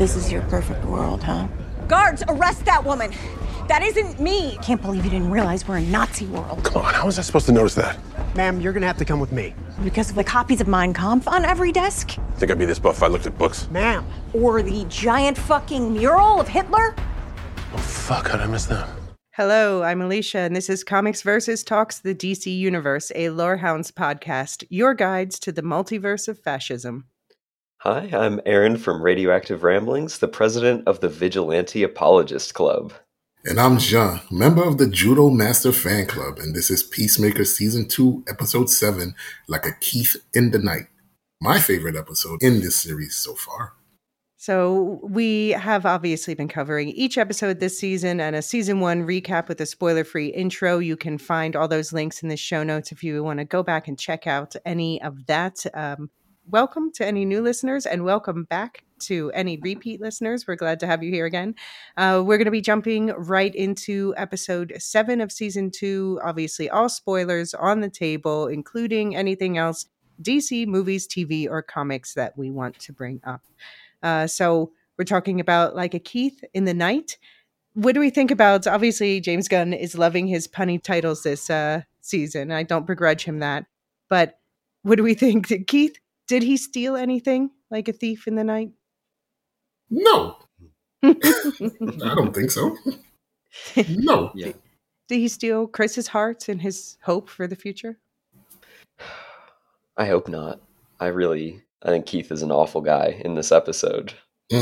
This is your perfect world, huh? Guards, arrest that woman! That isn't me! Can't believe you didn't realize we're a Nazi world. Come on, how was I supposed to notice that? Ma'am, you're gonna have to come with me. Because of the copies of Mein Kampf on every desk? Think I'd be this buff if I looked at books? Ma'am. Or the giant fucking mural of Hitler? Oh, fuck, how'd I miss that? Hello, I'm Alicia, and this is Comics Versus Talks the DC Universe, a Lorehounds podcast, your guides to the multiverse of fascism. Hi, I'm Aaron from Radioactive Ramblings, the president of the Vigilante Apologist Club. And I'm Jean, member of the Judo Master Fan Club, and this is Peacemaker Season 2, Episode 7, Like a Keith in the Night. My favorite episode in this series so far. So we have obviously been covering each episode this season and a Season 1 recap with a spoiler-free intro. You can find all those links in the show notes if you want to go back and check out any of that. Welcome to any new listeners and welcome back to any repeat listeners. We're glad to have you here again. We're going to be jumping right into episode 7 of season 2. Obviously, all spoilers on the table, including anything else DC, movies, TV, or comics that we want to bring up. So we're talking about Like a Keith in the Night. What do we think about, obviously, James Gunn is loving his punny titles this season. I don't begrudge him that. But what do we think? Keith, did he steal anything like a thief in the night? No. I don't think so. No. Yeah. Did he steal Chris's heart and his hope for the future? I hope not. I think Keith is an awful guy in this episode.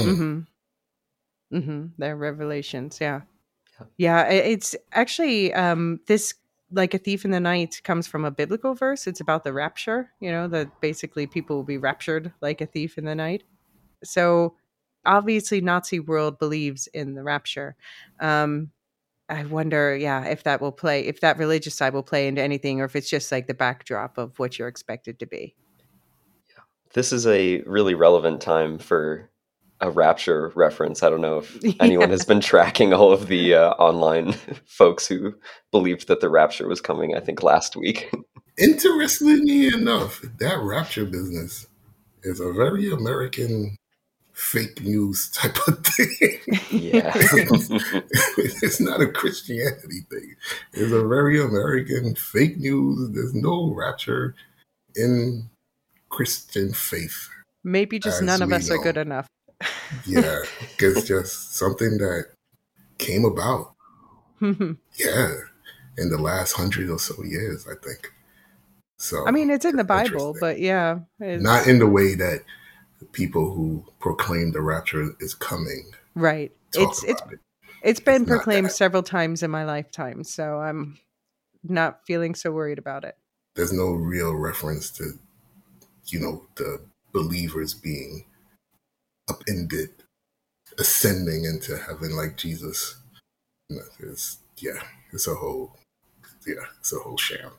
Their revelations, yeah. It's actually this Like a Thief in the Night comes from a biblical verse. It's about the rapture, that basically people will be raptured like a thief in the night. So obviously Nazi world believes in the rapture. I wonder, if that will play, if that religious side will play into anything, or if it's just like the backdrop of what you're expected to be. Yeah. This is a really relevant time for a rapture reference. I don't know if anyone has been tracking all of the online folks who believed that the rapture was coming, I think, last week. Interestingly enough, that rapture business is a very American fake news type of thing. Yeah. It's not a Christianity thing. It's a very American fake news. There's no rapture in Christian faith. Maybe just none of us are good enough. Yeah, it's just something that came about. Yeah, in the last 100 or so years, I think. So I mean, it's in the Bible, but yeah. Not in the way that people who proclaim the rapture is coming. Right. It's been proclaimed several times in my lifetime, so I'm not feeling so worried about it. There's no real reference to, the believers being upended, ascending into heaven like Jesus. It's a whole sham.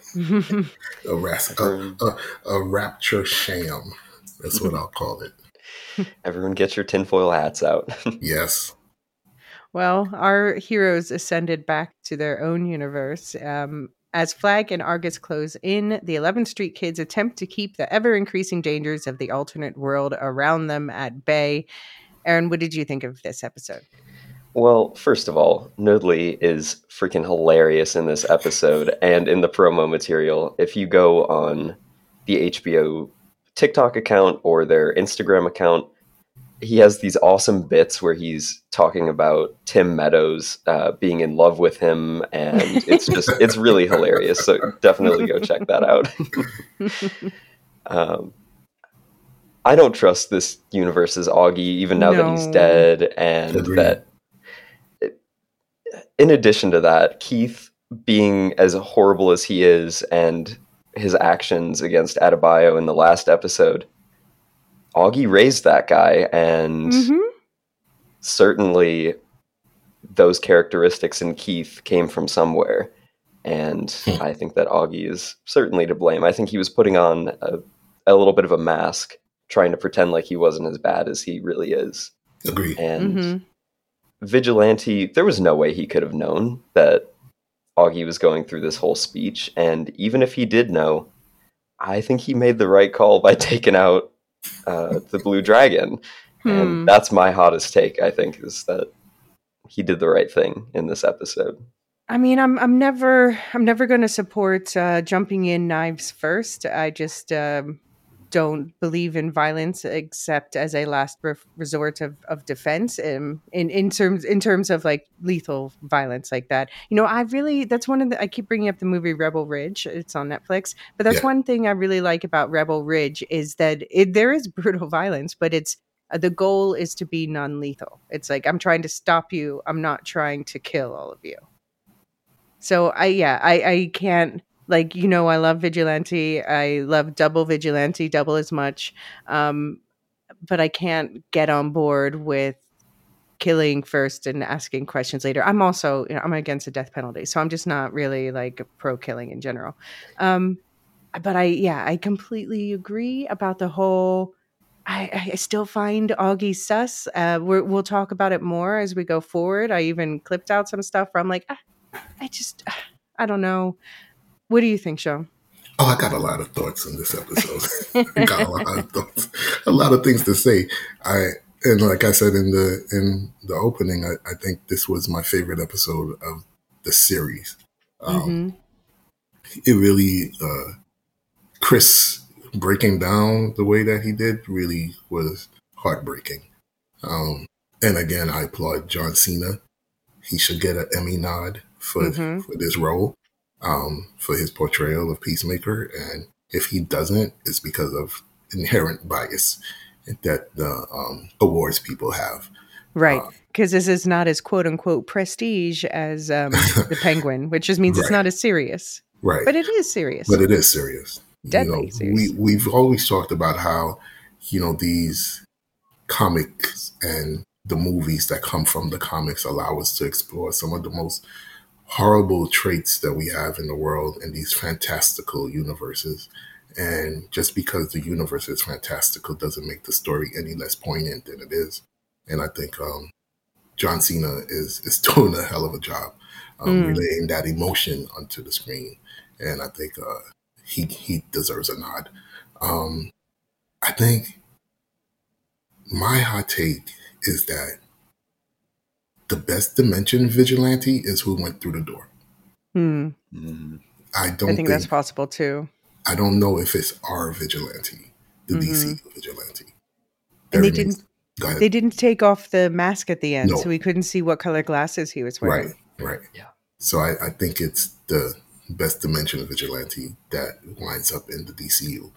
a rapture sham. That's what I'll call it. Everyone get your tinfoil hats out. Yes. Well, our heroes ascended back to their own universe. As Flag and Argus close in, the 11th Street kids attempt to keep the ever-increasing dangers of the alternate world around them at bay. Aaron, what did you think of this episode? Well, first of all, Noodly is freaking hilarious in this episode and in the promo material. If you go on the HBO TikTok account or their Instagram account, he has these awesome bits where he's talking about Tim Meadows being in love with him, and it's really hilarious. So definitely go check that out. I don't trust this universe's Augie, even now that he's dead, and that in addition to that, Keith being as horrible as he is and his actions against Adebayo in the last episode, Augie raised that guy, and certainly those characteristics in Keith came from somewhere. And I think that Augie is certainly to blame. I think he was putting on a little bit of a mask, trying to pretend like he wasn't as bad as he really is. Agreed. And Vigilante, there was no way he could have known that Augie was going through this whole speech. And even if he did know, I think he made the right call by taking out the Blue Dragon. And that's my hottest take, I think, is that he did the right thing in this episode. I mean, I'm never going to support jumping in knives first. I just don't believe in violence except as a last resort of defense. In terms of like lethal violence like that, that's one of the. I keep bringing up the movie Rebel Ridge. It's on Netflix, but that's one thing I really like about Rebel Ridge is that there is brutal violence, but it's the goal is to be non-lethal. It's like I'm trying to stop you. I'm not trying to kill all of you. So I can't, like, I love Vigilante. I love double Vigilante, double as much. But I can't get on board with killing first and asking questions later. I'm also, I'm against the death penalty. So I'm just not really like pro killing in general. But I completely agree about the whole, I still find Augie sus. We'll talk about it more as we go forward. I even clipped out some stuff where I'm like, I don't know. What do you think, Sean? Oh, I got a lot of thoughts on this episode. I got a lot of thoughts, a lot of things to say. And like I said in the opening, I think this was my favorite episode of the series. It really, Chris breaking down the way that he did really was heartbreaking. And again, I applaud John Cena. He should get an Emmy nod for this role, for his portrayal of Peacemaker. And if he doesn't, it's because of inherent bias that the awards people have. Right. Because this is not as quote unquote prestige as the Penguin, which just means it's not as serious. Right. But it is serious. But it is serious. Deadly serious. We've always talked about how, these comics and the movies that come from the comics allow us to explore some of the most horrible traits that we have in the world in these fantastical universes. And just because the universe is fantastical doesn't make the story any less poignant than it is. And I think John Cena is doing a hell of a job relaying that emotion onto the screen. And I think he deserves a nod. I think my hot take is that the best dimension vigilante is who went through the door. I think that's possible too. I don't know if it's our vigilante, the DC vigilante. And they didn't take off the mask at the end, so we couldn't see what color glasses he was wearing. Right. Yeah. So I think it's the best dimension vigilante that winds up in the DCU.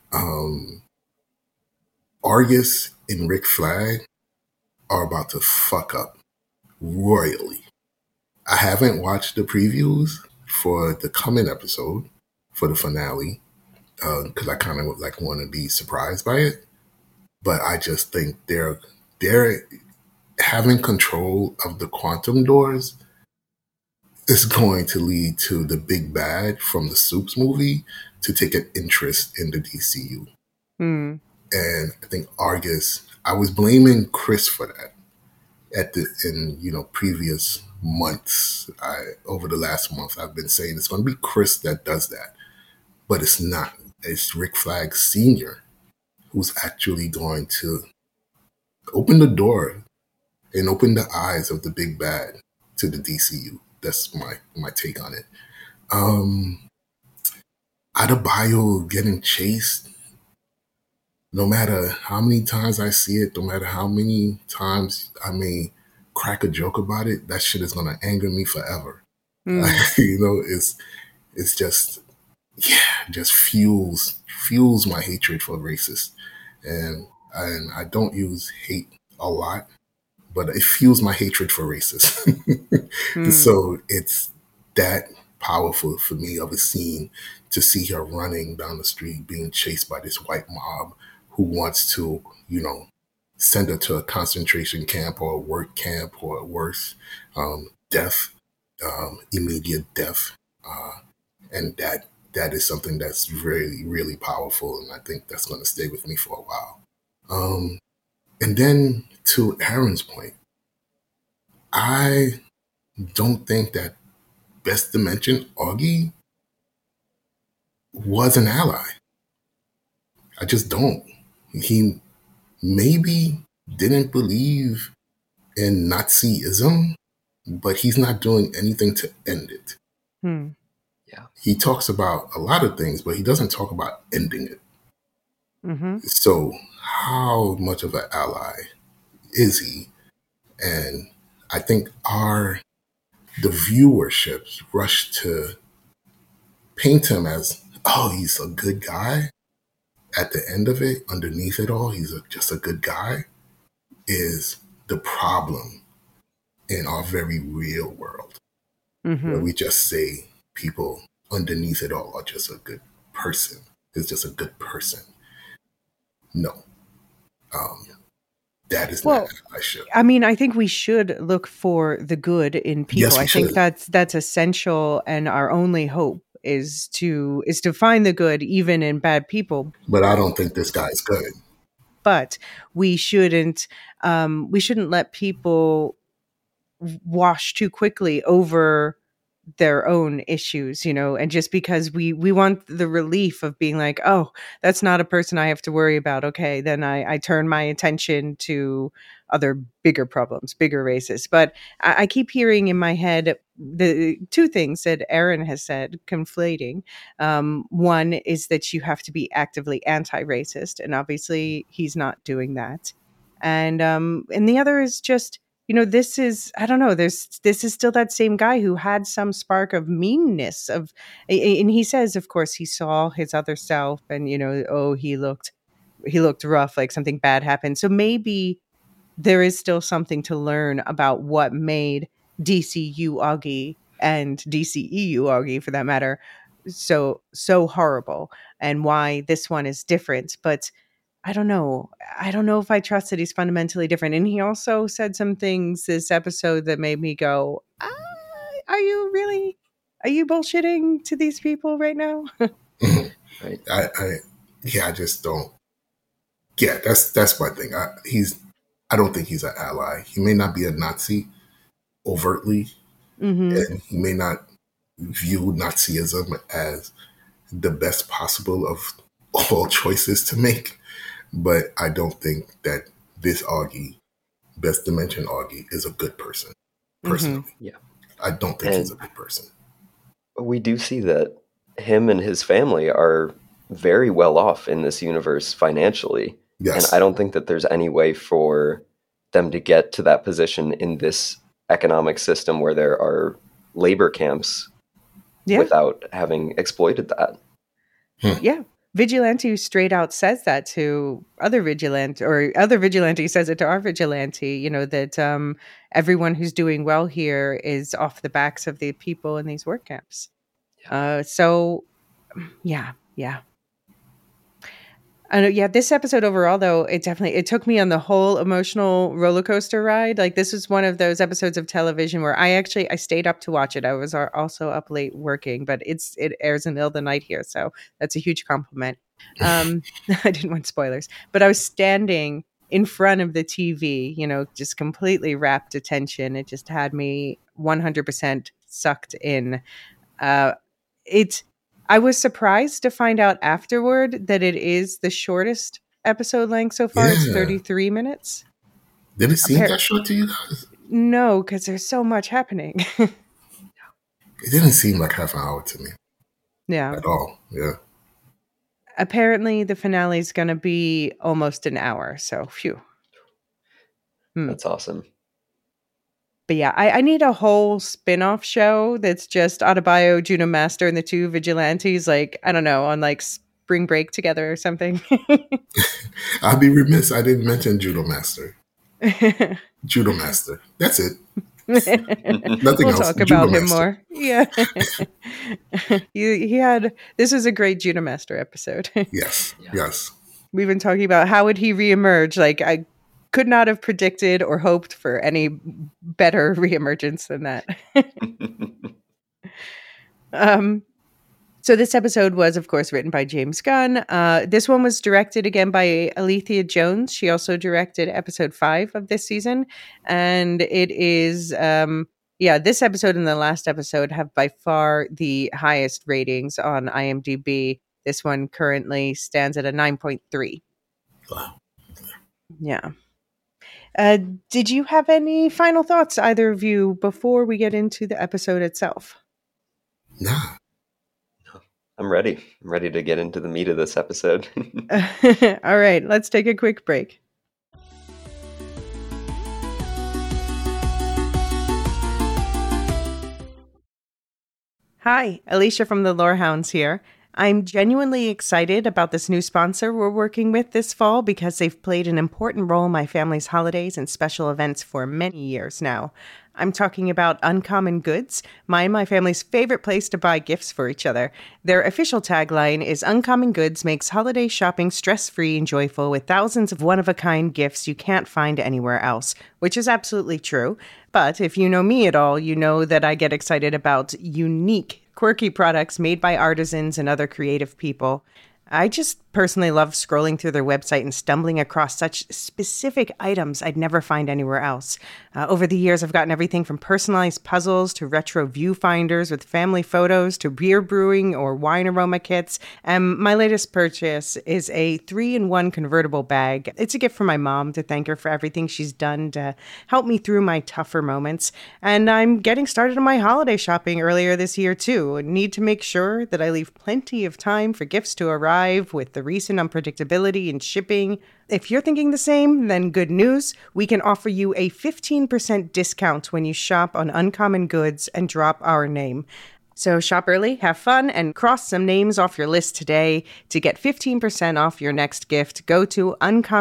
Argus and Rick Flag are about to fuck up royally. I haven't watched the previews for the coming episode, for the finale, because I kind of want to be surprised by it. But I just think they're having control of the quantum doors is going to lead to the big bad from the Supes movie to take an interest in the DCU. And I think Argus, I was blaming Chris for that in previous months. Over the last month, I've been saying it's going to be Chris that does that, but it's not. It's Rick Flag Sr. who's actually going to open the door and open the eyes of the big bad to the DCU. That's my take on it. Adebayo getting chased, no matter how many times I see it, no matter how many times I may crack a joke about it, that shit is going to anger me forever. It's just, just fuels my hatred for racists. And I don't use hate a lot, but it fuels my hatred for racists. So it's that powerful for me of a scene to see her running down the street being chased by this white mob who wants to, send her to a concentration camp or a work camp or worse, death, immediate death. And that is something that's really, really powerful. And I think that's going to stay with me for a while. And then to Aaron's point, I don't think that Best Dimension Augie was an ally. I just don't. He maybe didn't believe in Nazism, but he's not doing anything to end it. Hmm. He talks about a lot of things, but he doesn't talk about ending it. Mm-hmm. So how much of an ally is he? And I think the viewerships rush to paint him as, oh, he's a good guy. At the end of it, underneath it all, he's just a good guy, is the problem in our very real world, where we just say people underneath it all are just a good person. It's just a good person. No. That is Well, not allyship. I mean, I think we should look for the good in people. Yes, we I think should. that's essential, and our only hope is to find the good even in bad people. But I don't think this guy's good. But we shouldn't let people wash too quickly over their own issues, and just because we want the relief of being like, oh, that's not a person I have to worry about, okay, then I turn my attention to other bigger problems, bigger races. But I keep hearing in my head the two things that Aaron has said conflating. One is that you have to be actively anti-racist, and obviously he's not doing that. And the other is just, this is, I don't know, this is still that same guy who had some spark of meanness and he says, of course, he saw his other self and, oh, he looked rough, like something bad happened. So maybe there is still something to learn about what made DCU Augie and DCEU Augie, for that matter, so horrible, and why this one is different. But I don't know. I don't know if I trust that he's fundamentally different. And he also said some things this episode that made me go, are you bullshitting to these people right now? Right. I just don't. Yeah, that's my thing. I don't think he's an ally. He may not be a Nazi overtly, and he may not view Nazism as the best possible of all choices to make. But I don't think that this Augie, Best Dimension Augie, is a good person. Personally, Yeah. I don't think he's a And good person. we do see that him and his family are very well off in this universe financially. Yes. And I don't think that there's any way for them to get to that position in this economic system where there are labor camps without having exploited that. Yeah. Vigilante straight out says that to other vigilante, or other vigilante says it to our vigilante, that everyone who's doing well here is off the backs of the people in these work camps. So yeah. I know, this episode overall, though, it took me on the whole emotional roller coaster ride. Like, this was one of those episodes of television where I stayed up to watch it. I was also up late working, but it airs in the middle of the night here, so that's a huge compliment. I didn't want spoilers, but I was standing in front of the TV, just completely rapt attention. It just had me 100% sucked in. I was surprised to find out afterward that it is the shortest episode length so far. Yeah. It's 33 minutes. Did it seem that short to you guys? No, because there's so much happening. It didn't seem like half an hour to me. Yeah. At all. Yeah. Apparently, the finale is going to be almost an hour. So, phew. That's awesome. But yeah, I need a whole spin-off show that's just Adebayo, Juno Master, and the two vigilantes, like, I don't know, on like spring break together or something. I'd be remiss I didn't mention Judo Master. Judo Master. That's it. Nothing we'll else. Talk Judo about him Master. more. Yeah. This was a great Judo Master episode. Yes. Yes. We've been talking about how would he reemerge. Like, I could not have predicted or hoped for any better reemergence than that. So this episode was, of course, written by James Gunn. This one was directed again by Alethea Jones. She also directed episode 5 of this season. And it is, this episode and the last episode have by far the highest ratings on IMDb. This one currently stands at a 9.3. Wow. Yeah. Did you have any final thoughts, either of you, before we get into the episode itself? Nah. I'm ready. I'm ready to get into the meat of this episode. All right, let's take a quick break. Hi, Alicia from the Lorehounds here. I'm genuinely excited about this new sponsor we're working with this fall because they've played an important role in my family's holidays and special events for many years now. I'm talking about Uncommon Goods, my family's favorite place to buy gifts for each other. Their official tagline is Uncommon Goods makes holiday shopping stress-free and joyful with thousands of one-of-a-kind gifts you can't find anywhere else, which is absolutely true. But if you know me at all, you know that I get excited about unique, quirky products made by artisans and other creative people. I just personally love scrolling through their website and stumbling across such specific items I'd never find anywhere else. Over the years, I've gotten everything from personalized puzzles to retro viewfinders with family photos to beer brewing or wine aroma kits. And my latest purchase is a 3-in-1 convertible bag. It's a gift for my mom to thank her for everything she's done to help me through my tougher moments. And I'm getting started on my holiday shopping earlier this year, too. I need to make sure that I leave plenty of time for gifts to arrive with the recent unpredictability in shipping. If you're thinking the same, then good news. We can offer you a 15% discount when you shop on Uncommon Goods and drop our name. So shop early, have fun, and cross some names off your list today. To get 15% off your next gift, go to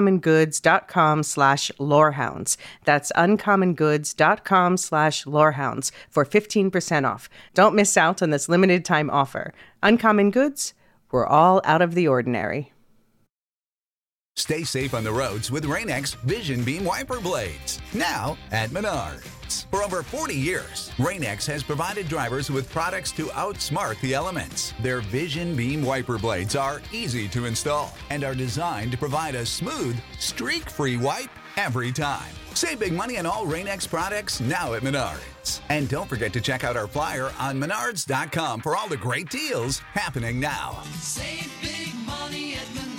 uncommongoods.com/lorehounds. That's uncommongoods.com/lorehounds for 15% off. Don't miss out on this limited time offer. Uncommon Goods, we're all out of the ordinary. Stay safe on the roads with Rain-X Vision Beam Wiper Blades. Now at Menards. For over 40 years, Rain-X has provided drivers with products to outsmart the elements. Their Vision Beam Wiper Blades are easy to install and are designed to provide a smooth, streak-free wipe every time. Save big money on all Rain-X products now at Menards. And don't forget to check out our flyer on menards.com for all the great deals happening now. Save big money at Menards.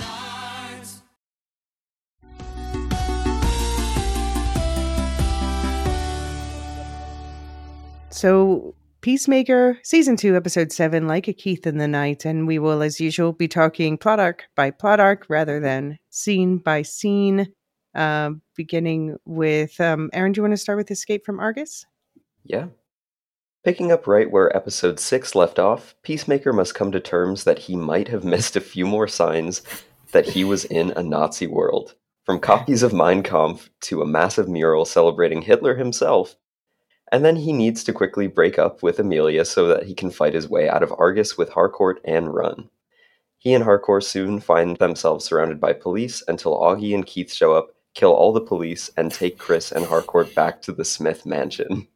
So, Peacemaker, Season 2, Episode 7, Like a Keith in the Night, and we will, as usual, be talking plot arc by plot arc rather than scene by scene, beginning with, Aaron, do you want to start with Escape from Argus? Yeah. Picking up right where Episode 6 left off, Peacemaker must come to terms that he might have missed a few more signs that he was in a Nazi world. From copies of Mein Kampf to a massive mural celebrating Hitler himself. And then he needs to quickly break up with Amelia so that he can fight his way out of Argus with Harcourt and run. He and Harcourt soon find themselves surrounded by police until Augie and Keith show up, kill all the police, and take Chris and Harcourt back to the Smith mansion.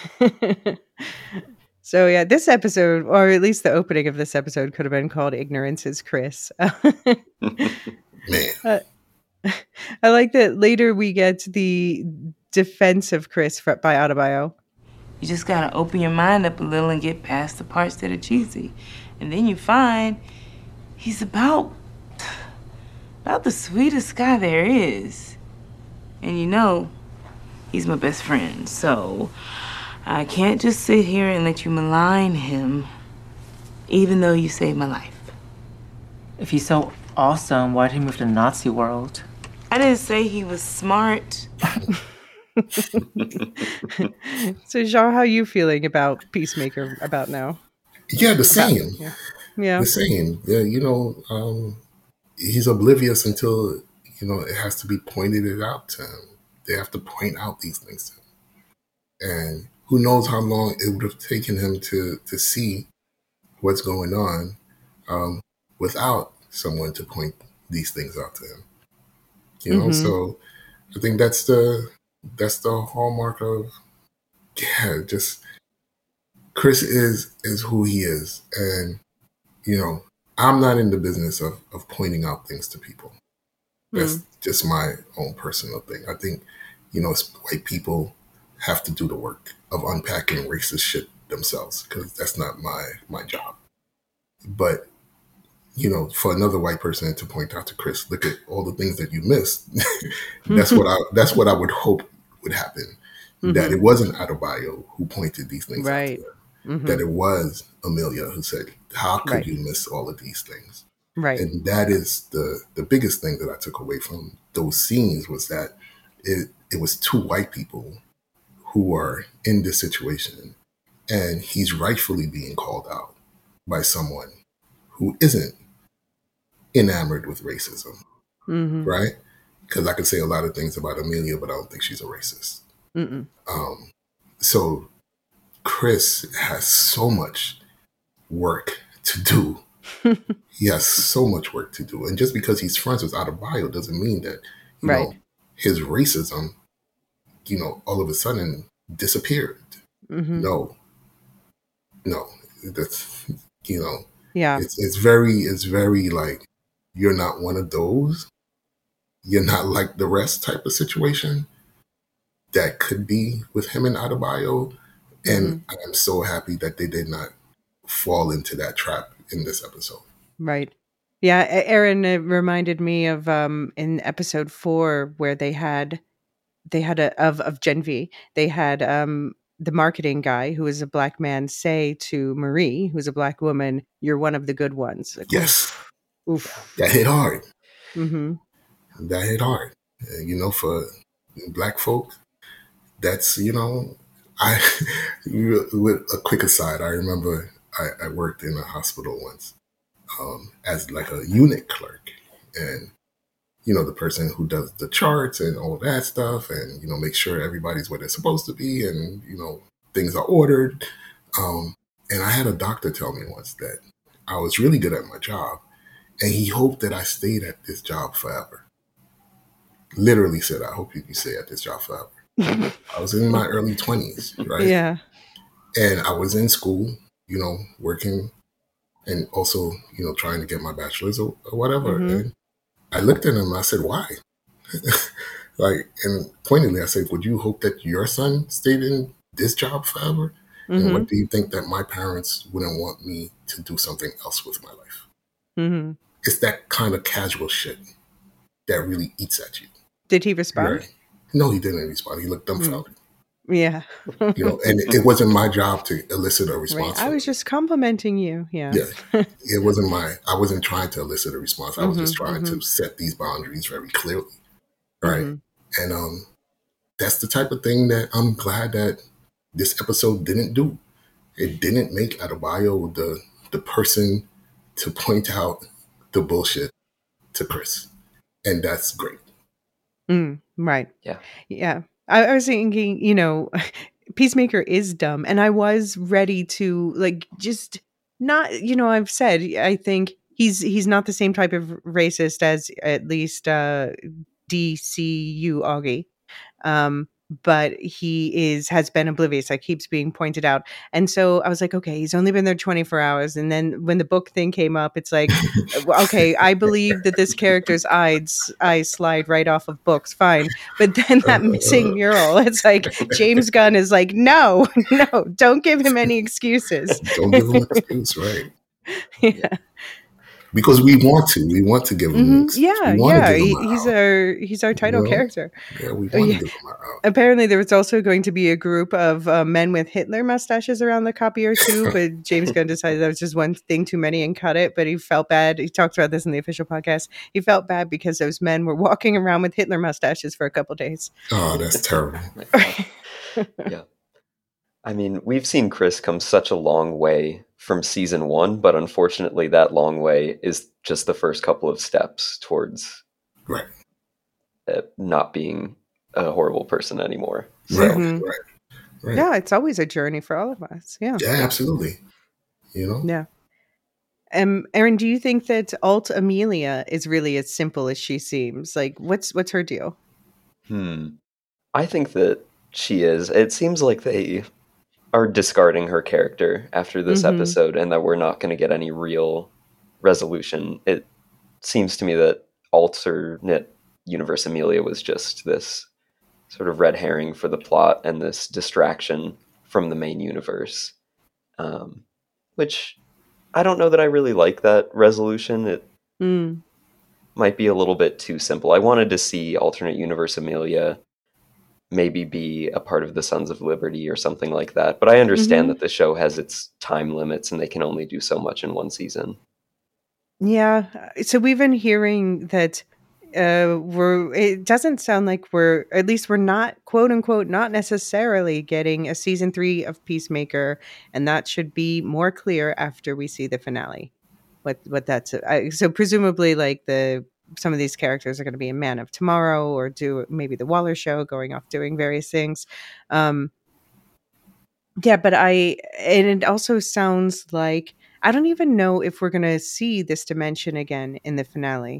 So yeah, this episode, or at least the opening of this episode, could have been called Ignorance is Chris. Man. I like that later we get the defense of Chris by Adebayo. You just gotta open your mind up a little and get past the parts that are cheesy. And then you find he's about the sweetest guy there is. And you know, he's my best friend. So I can't just sit here and let you malign him, even though you saved my life. If he's so awesome, why'd he move to Nazi world? I didn't say he was smart. So, Jean, how are you feeling about Peacemaker about now? Yeah, the same. Yeah. The same. Yeah, he's oblivious until, it has to be pointed out to him. They have to point out these things to him. And who knows how long it would have taken him to see what's going on without someone to point these things out to him. So I think that's the hallmark of, just Chris is who he is. And, I'm not in the business of pointing out things to people. That's just my own personal thing. I think, white people have to do the work of unpacking racist shit themselves, because that's not my job. But for another white person to point out to Chris, look at all the things that you missed. That's what I would hope would happen. That it wasn't Adebayo who pointed these things out to her. That it was Amelia who said, how could you miss all of these things? Right. And that is the biggest thing that I took away from those scenes, was that it was two white people who are in this situation, and he's rightfully being called out by someone who isn't enamored with racism, right? Because I could say a lot of things about Amelia, but I don't think she's a racist. So Chris has so much work to do. He has so much work to do. And just because he's friends with Adebayo doesn't mean that, you know, his racism, all of a sudden disappeared. No, that's, it's very like, you're not one of those. You're not like the rest type of situation that could be with him and Adebayo. And I'm so happy that they did not fall into that trap in this episode. Right. Yeah, Aaron, it reminded me of in episode 4 where they had of Gen V, they had the marketing guy, who was a black man, say to Marie, who's a black woman, "You're one of the good ones." Like, yes. Oof. That hit hard. That hit hard. For black folks, that's, I, with a quick aside, I remember I worked in a hospital once as like a unit clerk, and the person who does the charts and all that stuff, and make sure everybody's where they're supposed to be, and things are ordered. And I had a doctor tell me once that I was really good at my job, and he hoped that I stayed at this job forever. Literally said, "I hope you can stay at this job forever." I was in my early 20s, right? Yeah. And I was in school, working, and also, trying to get my bachelor's or whatever. And I looked at him and I said, "Why?" And pointedly, I said, "Would you hope that your son stayed in this job forever? And what do you think that my parents wouldn't want me to do something else with my life?" It's that kind of casual shit that really eats at you. Did he respond? Right? No, he didn't respond. He looked dumbfounded. Yeah. And it wasn't my job to elicit a response. Right. I was just complimenting you. Yeah. It wasn't I wasn't trying to elicit a response. I was just trying to set these boundaries very clearly. Right. And that's the type of thing that I'm glad that this episode didn't do. It didn't make Adebayo the person to point out the bullshit to Chris. And that's great. Right. Yeah. Yeah. I was thinking, Peacemaker is dumb, and I was ready to just not, I've said, I think he's not the same type of racist as at least DCU Augie. But he has been oblivious. That keeps being pointed out. And so I was like, okay, he's only been there 24 hours. And then when the book thing came up, it's like, okay, I believe that this character's eyes slide right off of books. Fine. But then that missing mural, it's like James Gunn is like, no, don't give him any excuses. Don't give him an excuse, right? Yeah. Because we want to give him he's our title character. Yeah, we want to give him out. Apparently there was also going to be a group of men with Hitler mustaches around the copier too, but James Gunn decided that was just one thing too many and cut it. But he felt bad. He talked about this in the official podcast. He felt bad because those men were walking around with Hitler mustaches for a couple days. Oh, that's terrible. Yeah. I mean, we've seen Chris come such a long way from season 1, but unfortunately that long way is just the first couple of steps towards not being a horrible person anymore. So. Right. Yeah, it's always a journey for all of us. Yeah. Yeah, absolutely. Yeah. Aaron, do you think that Alt Amelia is really as simple as she seems? Like, what's her deal? I think that she is. It seems like they are discarding her character after this episode, and that we're not going to get any real resolution. It seems to me that alternate universe Amelia was just this sort of red herring for the plot and this distraction from the main universe, which I don't know that I really like that resolution. It Mm. might be a little bit too simple. I wanted to see alternate universe Amelia maybe be a part of the Sons of Liberty or something like that. But I understand that the show has its time limits and they can only do so much in one season. Yeah. So we've been hearing that it doesn't sound like at least we're not, quote unquote, not necessarily getting a season 3 of Peacemaker, and that should be more clear after we see the finale. What that's so presumably like some of these characters are going to be in Man of Tomorrow or do maybe the Waller show, going off doing various things. Yeah, but and it also sounds like I don't even know if we're going to see this dimension again in the finale.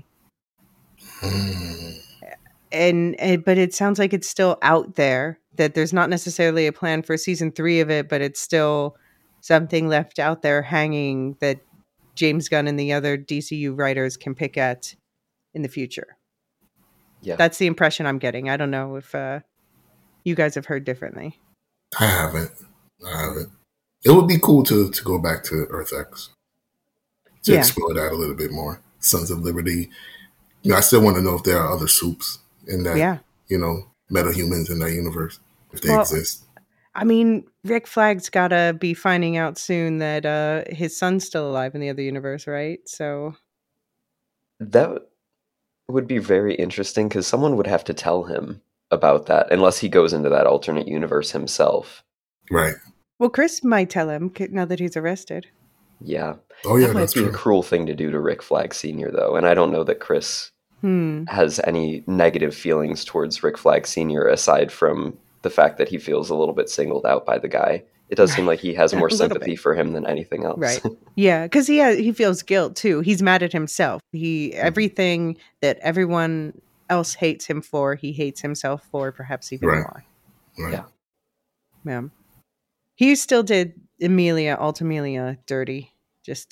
But it sounds like it's still out there, that there's not necessarily a plan for season 3 of it, but it's still something left out there hanging that James Gunn and the other DCU writers can pick at in the future. Yeah. That's the impression I'm getting. I don't know if you guys have heard differently. I haven't. It would be cool to go back to Earth X to explore that a little bit more. Sons of Liberty. You know, I still want to know if there are other soups in that, metahumans in that universe, if they exist. I mean, Rick Flag's got to be finding out soon that his son's still alive in the other universe, right? So that would be very interesting because someone would have to tell him about that unless he goes into that alternate universe himself. Right. Well, Chris might tell him now that he's arrested. Yeah. Oh, yeah, that might that's be true. a cruel thing to do to Rick Flag Sr., though, and I don't know that Chris has any negative feelings towards Rick Flag Sr. aside from the fact that he feels a little bit singled out by the guy. It does seem like he has more sympathy for him than anything else. Right. Yeah, because he feels guilt, too. He's mad at himself. Everything that everyone else hates him for, he hates himself for, perhaps even more. Right. Yeah. He still did Altamelia dirty. Just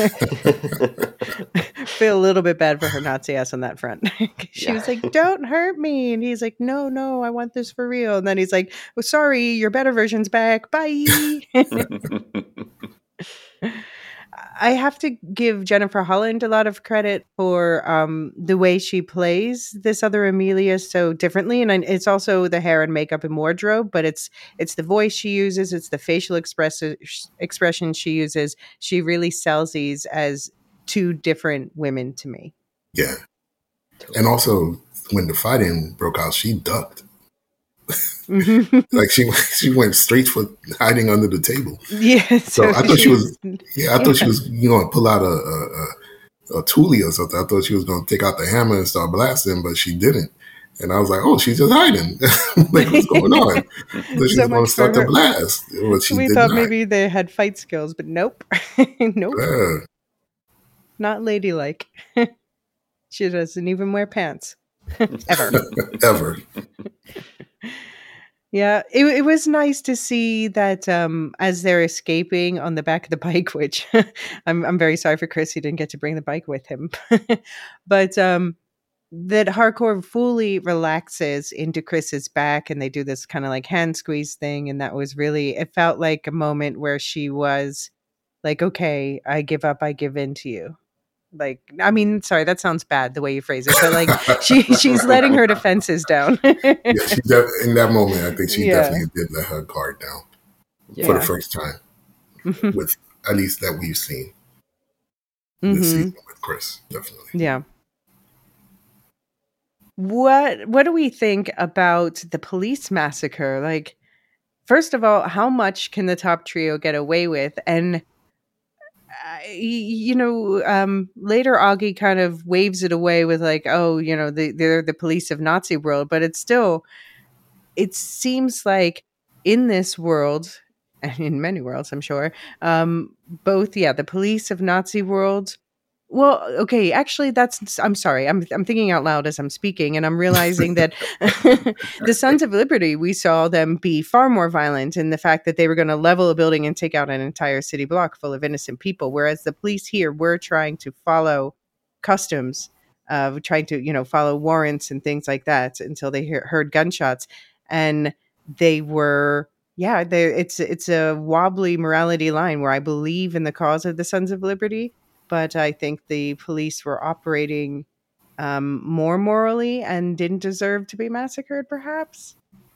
feel a little bit bad for her Nazi ass on that front. She was like, "Don't hurt me," and he's like, "No, I want this for real." And then he's like, "Oh, sorry, your better version's back. Bye." I have to give Jennifer Holland a lot of credit for the way she plays this other Amelia so differently, and it's also the hair and makeup and wardrobe, but it's the voice she uses, it's the facial expression she uses. She really sells these as two different women to me. Yeah, and also when the fighting broke out, she ducked. Like she went straight for hiding under the table. Yeah, so I thought she was. Yeah, I thought she was going to pull out a toolie or something. I thought she was going to take out the hammer and start blasting, but she didn't. And I was like, "Oh, she's just hiding. Like, what's going on?" So she's going to start to blast. But we thought maybe they had fight skills, but nope, nope, not ladylike. She doesn't even wear pants ever. Yeah, it was nice to see that as they're escaping on the back of the bike, which I'm very sorry for Chris, he didn't get to bring the bike with him, but that Harcourt fully relaxes into Chris's back and they do this kind of like hand squeeze thing, and that was really, it felt like a moment where she was like, "Okay, I give up, I give in to you." Like, I mean, sorry, that sounds bad the way you phrase it, but like she's letting her defenses down. Yeah, in that moment, I think she definitely did let her guard down for the first time, with at least that we've seen this season with Chris. Definitely, yeah. What do we think about the police massacre? Like, first of all, how much can the top trio get away with? And later Augie kind of waves it away with like, "Oh, they're the police of Nazi world," but it seems like in this world, and in many worlds, I'm sure, both, the police of Nazi world. Well, okay, actually, I'm sorry. I'm thinking out loud as I'm speaking, and I'm realizing that the Sons of Liberty, we saw them be far more violent in the fact that they were going to level a building and take out an entire city block full of innocent people, whereas the police here were trying to follow customs, trying to, follow warrants and things like that until they heard gunshots, and they were Yeah, it's a wobbly morality line where I believe in the cause of the Sons of Liberty, but I think the police were operating more morally and didn't deserve to be massacred, perhaps.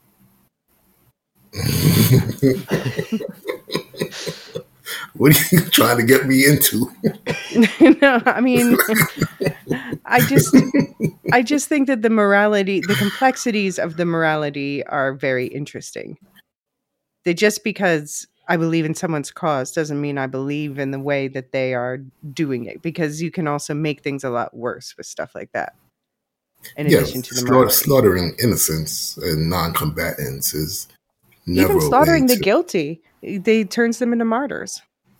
What are you trying to get me into? No, I mean, I just think that the complexities of the morality are very interesting. That just because I believe in someone's cause doesn't mean I believe in the way that they are doing it, because you can also make things a lot worse with stuff like that. In addition to the morality. Slaughtering innocents and non-combatants is never Even slaughtering a way the guilty, they turns them into martyrs.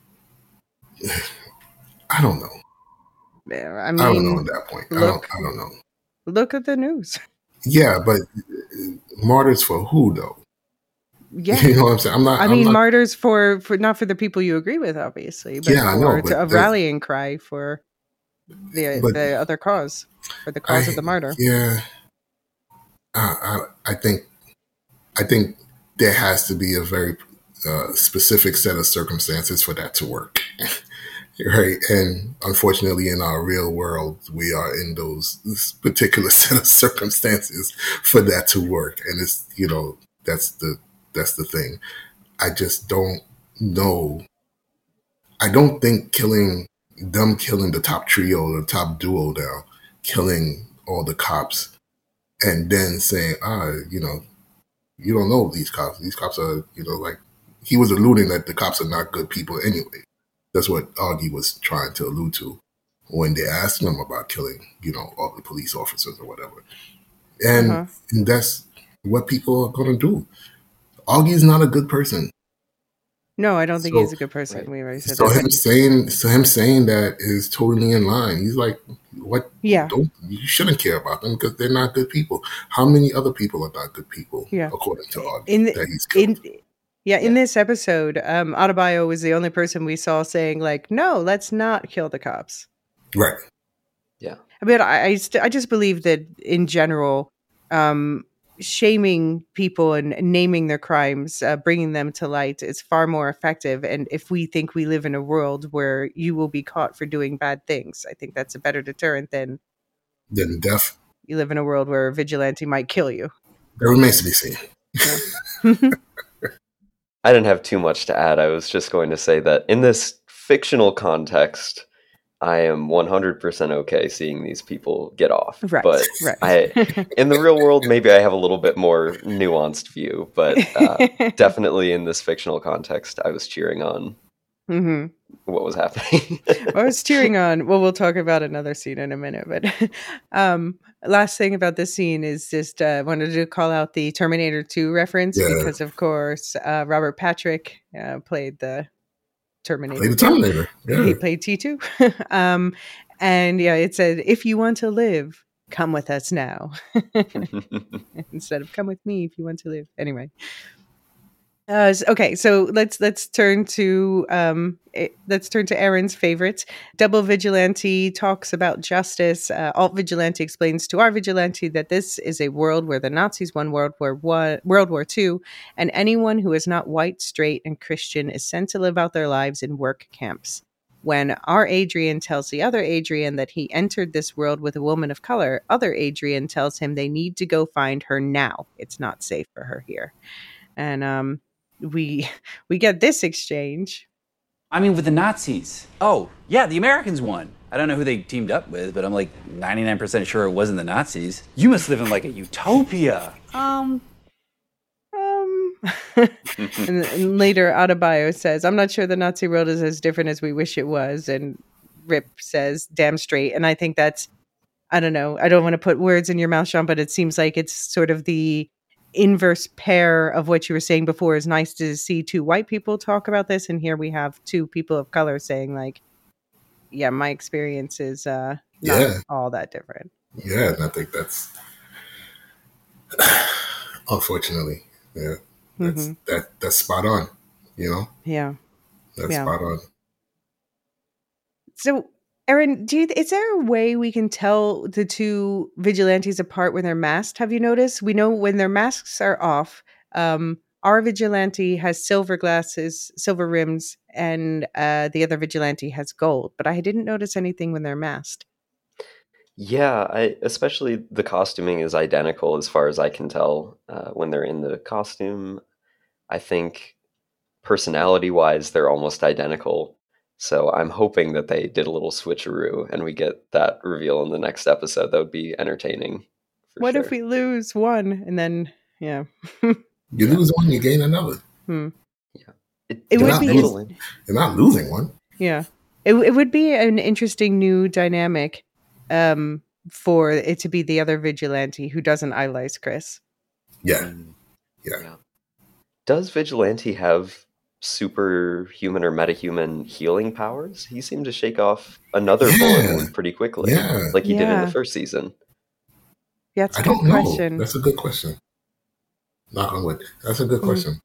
I don't know. I I don't know mean, at that point. look, I don't know. look at the news. Yeah, but martyrs for who though? Yeah, You know what I'm saying? I'm not, martyrs for not for the people you agree with, obviously, but Yeah, I know, but a rallying cry for the other cause, for the cause of the martyr. Yeah, I think there has to be a very specific set of circumstances for that to work, right? And unfortunately, in our real world, we are in this particular set of circumstances for that to work, and it's that's the thing. I just don't know. I don't think killing the top trio, the top duo now, killing all the cops, and then saying, you don't know these cops. These cops are, like, he was alluding that the cops are not good people anyway. That's what Augie was trying to allude to when they asked him about killing, all the police officers or whatever. And that's what people are going to do. Augie's not a good person. No, I don't think he's a good person. Right. We already said So that. him saying that is totally in line. He's like, what? Yeah. You shouldn't care about them because they're not good people. How many other people are not good people? Yeah. According to Augie, that he's killed. In this episode, Adebayo was the only person we saw saying, like, no, let's not kill the cops. Right. Yeah. I mean, I just believe that in general, shaming people and naming their crimes, bringing them to light is far more effective. And if we think we live in a world where you will be caught for doing bad things, I think that's a better deterrent than death. You live in a world where a vigilante might kill you. That remains to be seen. Yeah. I didn't have too much to add. I was just going to say that in this fictional context, I am 100% okay seeing these people get off. Right, but in the real world, maybe I have a little bit more nuanced view. But definitely in this fictional context, I was cheering on what was happening. I was cheering on. Well, we'll talk about another scene in a minute. But last thing about this scene is just wanted to call out the Terminator 2 reference because, of course, Robert Patrick played the Terminator. Played the Terminator. Yeah. He played T2. And it said, if you want to live, come with us now. Instead of come with me if you want to live. Anyway. Okay, so let's turn to Aaron's favorite. Double Vigilante talks about justice. Alt Vigilante explains to our Vigilante that this is a world where the Nazis won World War II, and anyone who is not white, straight, and Christian is sent to live out their lives in work camps. When our Adrian tells the other Adrian that he entered this world with a woman of color, other Adrian tells him they need to go find her now. It's not safe for her here. And we get this exchange. I mean, with the Nazis. Oh, yeah, the Americans won. I don't know who they teamed up with, but I'm like 99% sure it wasn't the Nazis. You must live in like a utopia. And later, Adebayo says, I'm not sure the Nazi world is as different as we wish it was. And Rip says, damn straight. And I think that's, I don't know, I don't want to put words in your mouth, Sean, but it seems like it's sort of the inverse pair of what you were saying before. Is nice to see two white people talk about this, and here we have two people of color saying, like, yeah, my experience is not all that different. Yeah, and I think that's unfortunately, that's spot on, Yeah. That's spot on. So Aaron, is there a way we can tell the two vigilantes apart when they're masked? Have you noticed? We know when their masks are off, our vigilante has silver glasses, silver rims, and the other vigilante has gold. But I didn't notice anything when they're masked. Yeah, especially the costuming is identical as far as I can tell. When they're in the costume, I think personality-wise, they're almost identical. So I'm hoping that they did a little switcheroo and we get that reveal in the next episode. That would be entertaining. What if we lose one and then, yeah. You lose one, you gain another. It would be. You're not losing one. Yeah. It would be an interesting new dynamic for it to be the other vigilante who doesn't idolize Chris. Yeah. Does Vigilante have superhuman or metahuman healing powers? He seemed to shake off another bullet wound pretty quickly, like he did in the first season. Yeah, it's a I good don't know. question. That's a good question. Knock on wood. That's a good question.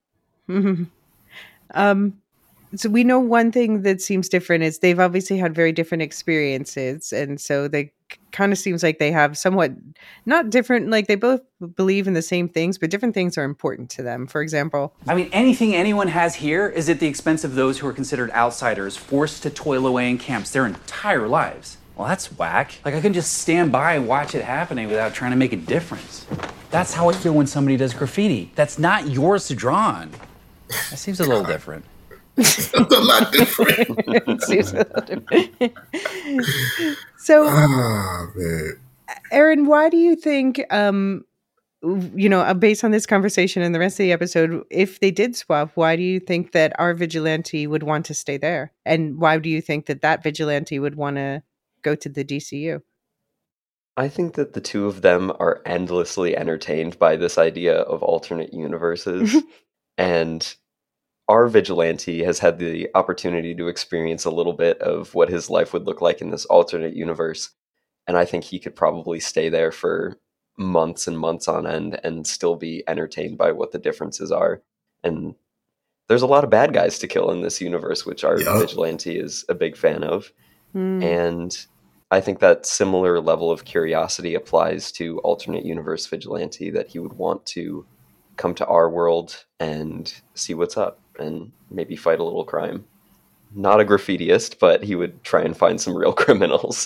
So we know one thing that seems different is they've obviously had very different experiences, and so they kind of seems like they have somewhat not different, like they both believe in the same things, but different things are important to them. For example, I mean, anything anyone has here is at the expense of those who are considered outsiders, forced to toil away in camps their entire lives. Well, that's whack. Like, I can just stand by and watch it happening without trying to make a difference. That's how I feel when somebody does graffiti. That's not yours to draw on. That seems a little different. It's a lot different. It seems a little different. So, man. Aaron, why do you think, based on this conversation and the rest of the episode, if they did swap, why do you think that our vigilante would want to stay there? And why do you think that that vigilante would want to go to the DCU? I think that the two of them are endlessly entertained by this idea of alternate universes. And our vigilante has had the opportunity to experience a little bit of what his life would look like in this alternate universe. And I think he could probably stay there for months and months on end and still be entertained by what the differences are. And there's a lot of bad guys to kill in this universe, which our vigilante is a big fan of. And I think that similar level of curiosity applies to alternate universe vigilante, that he would want to come to our world and see what's up and maybe fight a little crime. Not a graffitiist, but he would try and find some real criminals.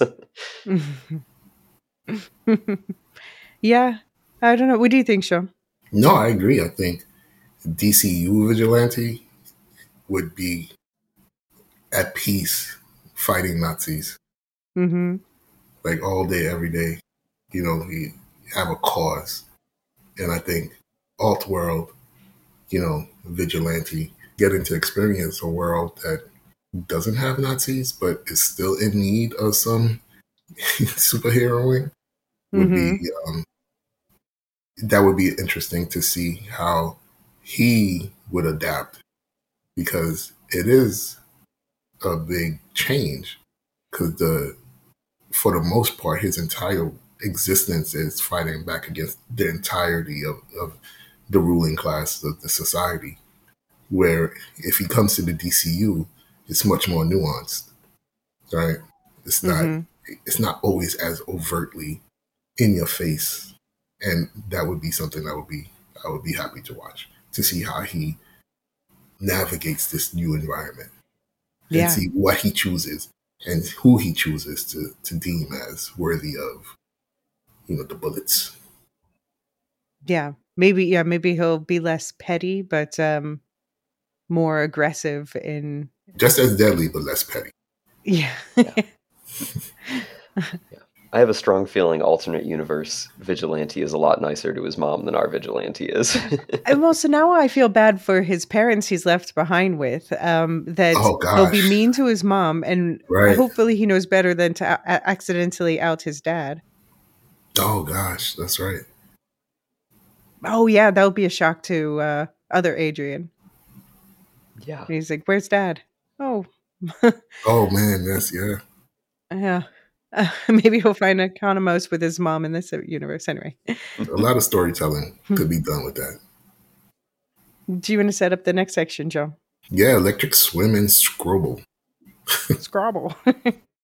Yeah, I don't know. What do you think, Sean? No, I agree. I think DCU vigilante would be at peace fighting Nazis. Like all day, every day. You know, he have a cause. And I think alt world, vigilante, getting to experience a world that doesn't have Nazis, but is still in need of some superheroing would be, that would be interesting to see how he would adapt, because it is a big change, because for the most part, his entire existence is fighting back against the entirety of the ruling class of the society, where if he comes to the DCU, it's much more nuanced, right? It's not always as overtly in your face. And that would be something I would be happy to watch, to see how he navigates this new environment and see what he chooses and who he chooses to deem as worthy of, the bullets. Maybe he'll be less petty, but more aggressive in... Just as deadly, but less petty. Yeah. I have a strong feeling alternate universe vigilante is a lot nicer to his mom than our vigilante is. Well, so now I feel bad for his parents he's left behind with, that he'll be mean to his mom, and hopefully he knows better than to accidentally out his dad. Oh, gosh, that's right. Oh, yeah, that would be a shock to other Adrian. Yeah. And he's like, where's dad? Oh. Oh, man, Yeah. Maybe he'll find Economos with his mom in this universe. Anyway, a lot of storytelling could be done with that. Do you want to set up the next section, Joe? Yeah, Electric Swim and Scrobble. Scrabble.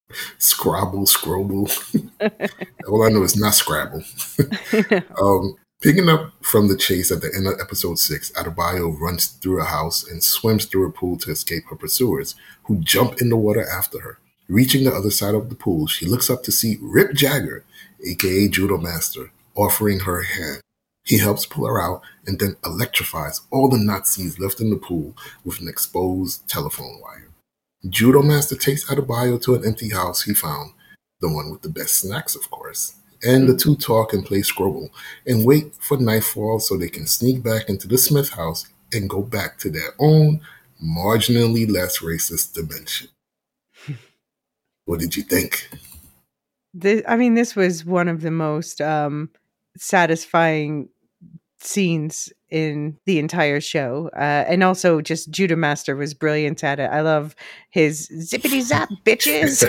Scrabble. All I know is not Scrabble. Picking up from the chase at the end of episode 6, Adebayo runs through a house and swims through a pool to escape her pursuers, who jump in the water after her. Reaching the other side of the pool, she looks up to see Rip Jagger, aka Judo Master, offering her a hand. He helps pull her out and then electrifies all the Nazis left in the pool with an exposed telephone wire. Judo Master takes Adebayo to an empty house he found, the one with the best snacks, of course. And the two talk and play Scrabble and wait for nightfall so they can sneak back into the Smith house and go back to their own marginally less racist dimension. What did you think? This was one of the most satisfying scenes in the entire show. And also just Judo Master was brilliant at it. I love his zippity zap bitches.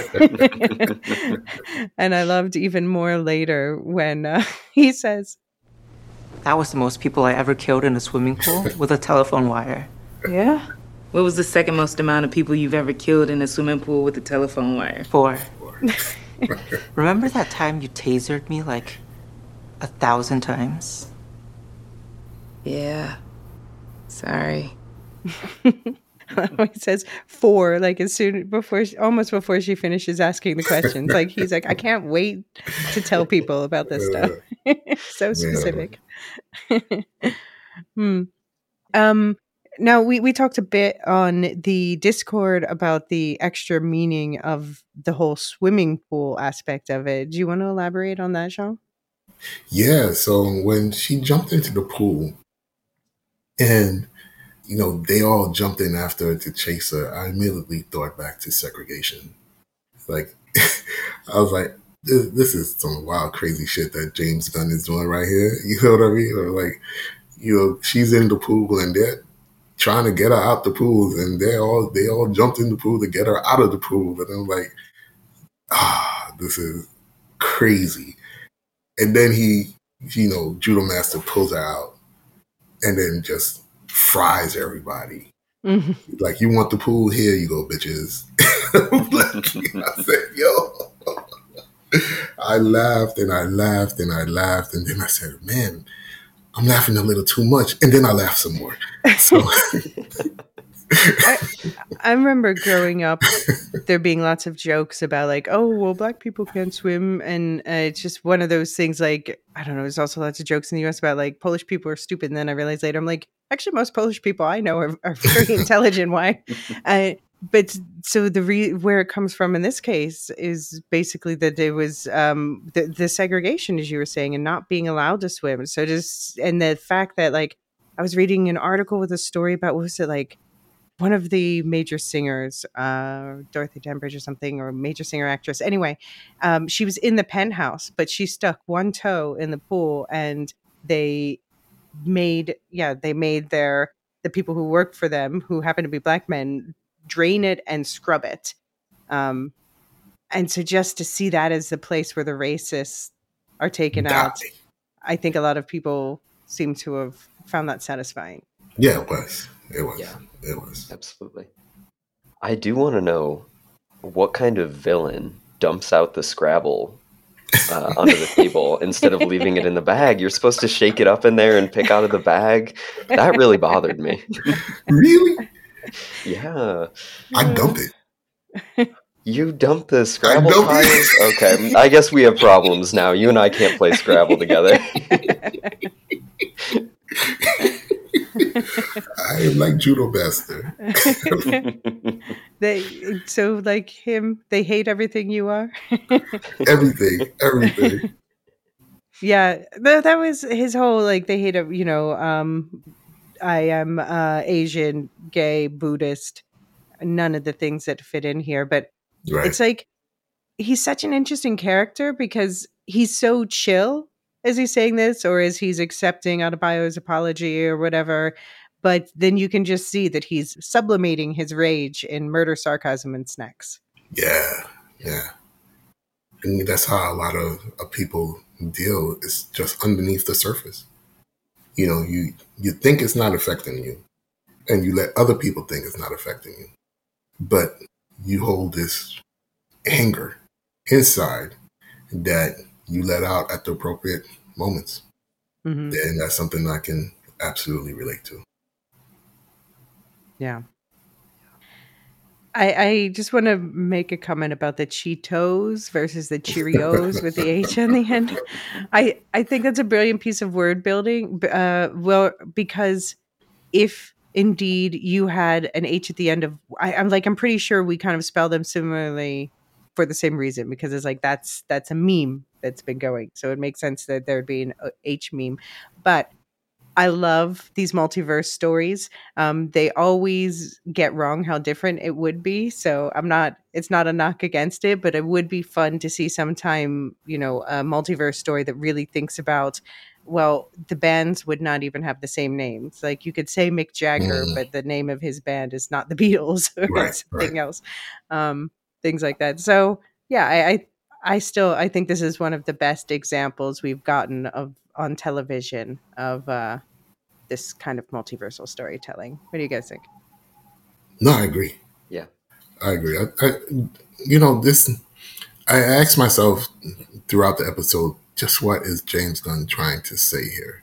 And I loved even more later when he says, That was the most people I ever killed in a swimming pool with a telephone wire. Yeah? What was the second most amount of people you've ever killed in a swimming pool with a telephone wire? 4. Remember that time you tasered me like 1,000 times? Yeah. Sorry. He says 4, like almost before she finishes asking the questions. Like he's like, I can't wait to tell people about this stuff. So specific. Now we talked a bit on the Discord about the extra meaning of the whole swimming pool aspect of it. Do you want to elaborate on that, Sean? Yeah, so when she jumped into the pool and, they all jumped in after her to chase her, I immediately thought back to segregation. Like, I was like, this is some wild, crazy shit that James Gunn is doing right here. You know what I mean? Or like, she's in the pool and they're trying to get her out the pool, and they all jumped in the pool to get her out of the pool. And I'm like, this is crazy. And then he, Judo Master pulls her out and then just fries everybody. Mm-hmm. Like, you want the pool? Here you go, bitches. I said, yo. I laughed and I laughed and I laughed. And then I said, man, I'm laughing a little too much. And then I laughed some more. So I remember growing up, there being lots of jokes about like, oh, well, Black people can't swim. And it's just one of those things like, I don't know, there's also lots of jokes in the US about like Polish people are stupid. And then I realized later, I'm like, actually, most Polish people I know are very intelligent. Why? But so where it comes from in this case is basically that it was the segregation, as you were saying, and not being allowed to swim. So and the fact that like I was reading an article with a story about, what was it, like one of the major singers, Dorothy Denbridge or something, or major singer actress. Anyway, she was in the penthouse, but she stuck one toe in the pool, and they made the people who worked for them, who happened to be Black men, drain it and scrub it. And so just to see that as the place where the racists are taken out, I think a lot of people seem to have found that satisfying. Yeah, it was. Yeah, it was. Absolutely. I do want to know what kind of villain dumps out the Scrabble onto the table instead of leaving it in the bag. You're supposed to shake it up in there and pick out of the bag. That really bothered me. Really? Yeah. I dump it. You dump the Scrabble tiles? Okay, I guess we have problems now. You and I can't play Scrabble together. I am like Judo Master. They hate everything you are. Everything. Yeah, that was his whole, like, they hate, I am Asian, gay, Buddhist, none of the things that fit in here. But It's like, he's such an interesting character because he's so chill as he's saying this, or as he's accepting Adebayo's apology or whatever. But then you can just see that he's sublimating his rage in murder, sarcasm, and snacks. Yeah. And that's how a lot of people deal. It's just underneath the surface. You think it's not affecting you, and you let other people think it's not affecting you. But you hold this anger inside that you let out at the appropriate moments. Mm-hmm. then that's something I can absolutely relate to. Yeah. I just want to make a comment about the Cheetos versus the Cheerios with the H on the end. I think that's a brilliant piece of word building. Well, because if indeed you had an H at the end of, I'm pretty sure we kind of spell them similarly for the same reason, because it's like that's a meme that's been going, so it makes sense that there'd be an H meme. But I love these multiverse stories. They always get wrong how different it would be. So it's not a knock against it, but it would be fun to see sometime, a multiverse story that really thinks about, well, the bands would not even have the same names. Like you could say Mick Jagger, but the name of his band is not the Beatles or something else. Things like that. So yeah, I think this is one of the best examples we've gotten of on television of this kind of multiversal storytelling. What do you guys think? No, I agree. Yeah, I agree. I asked myself throughout the episode, just what is James Gunn trying to say here?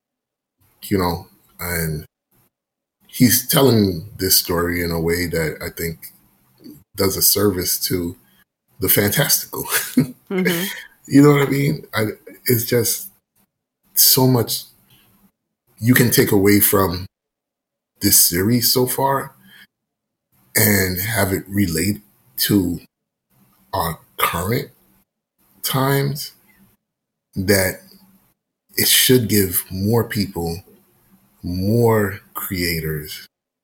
And he's telling this story in a way that I think does a service to the fantastical. Mm-hmm. You know what I mean? It's just so much you can take away from this series so far and have it relate to our current times, that it should give more people, more creators,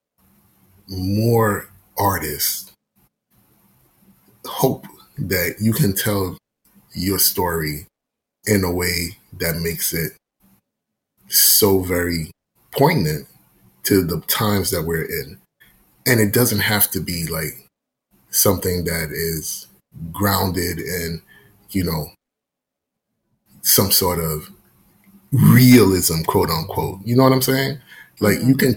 more artists hope that you can tell your story in a way that makes it so very poignant to the times that we're in. And it doesn't have to be like something that is grounded in, some sort of realism, quote unquote. You know what I'm saying? Like you can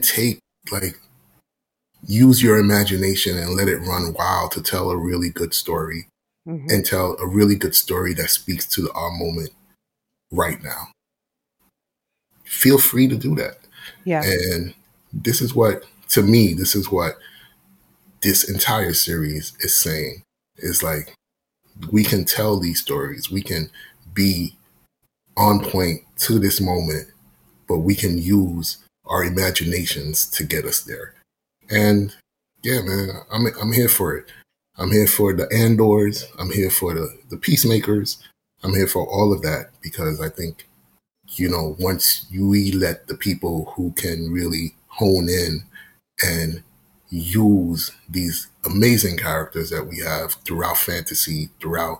use your imagination and let it run wild to tell a really good story, and tell a really good story that speaks to our moment right now. Feel free to do that. Yeah. And this is what this entire series is saying, is like, we can tell these stories. We can be on point to this moment, but we can use our imaginations to get us there. And yeah, man, I'm here for it. I'm here for the Andors. I'm here for the Peacemakers. I'm here for all of that, because I think, once we let the people who can really hone in and use these amazing characters that we have throughout fantasy, throughout,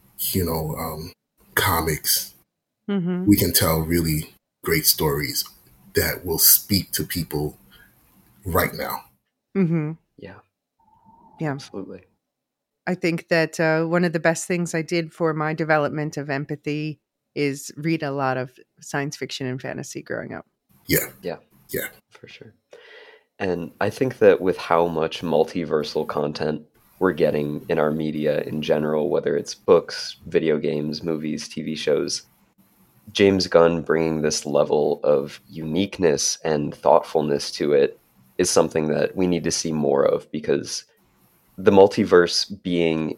comics, we can tell really great stories that will speak to people right now. Mm-hmm. Yeah. Yeah. Absolutely. I think that one of the best things I did for my development of empathy is read a lot of science fiction and fantasy growing up. Yeah. Yeah. Yeah. For sure. And I think that with how much multiversal content we're getting in our media in general, whether it's books, video games, movies, TV shows, James Gunn bringing this level of uniqueness and thoughtfulness to it is something that we need to see more of, because the multiverse being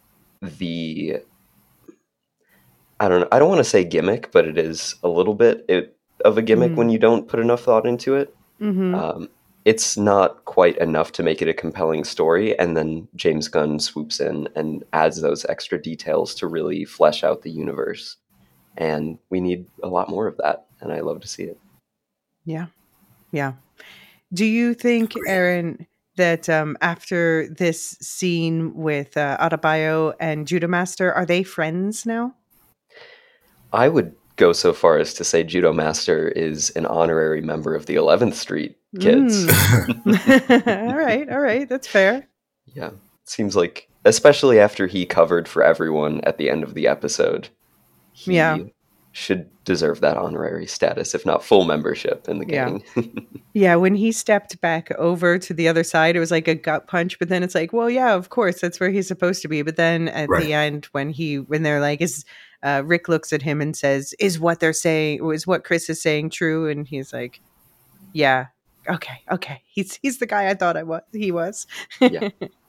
I don't want to say gimmick, but it is a little bit of a gimmick when you don't put enough thought into it. Mm-hmm. It's not quite enough to make it a compelling story, and then James Gunn swoops in and adds those extra details to really flesh out the universe. And we need a lot more of that, and I love to see it. Yeah. Yeah. Do you think, Aaron, that after this scene with Adebayo and Judo Master, are they friends now? I would go so far as to say Judo Master is an honorary member of the 11th Street Kids. All right. That's fair. Yeah. It seems like, especially after he covered for everyone at the end of the episode, he should deserve that honorary status, if not full membership in the gang. Yeah, when he stepped back over to the other side, it was like a gut punch, but then it's like, well, yeah, of course, that's where he's supposed to be. But then at the end, when they're like, Rick looks at him and says, is what Chris is saying true? And he's like, yeah, okay. He's the guy I thought he was. Yeah.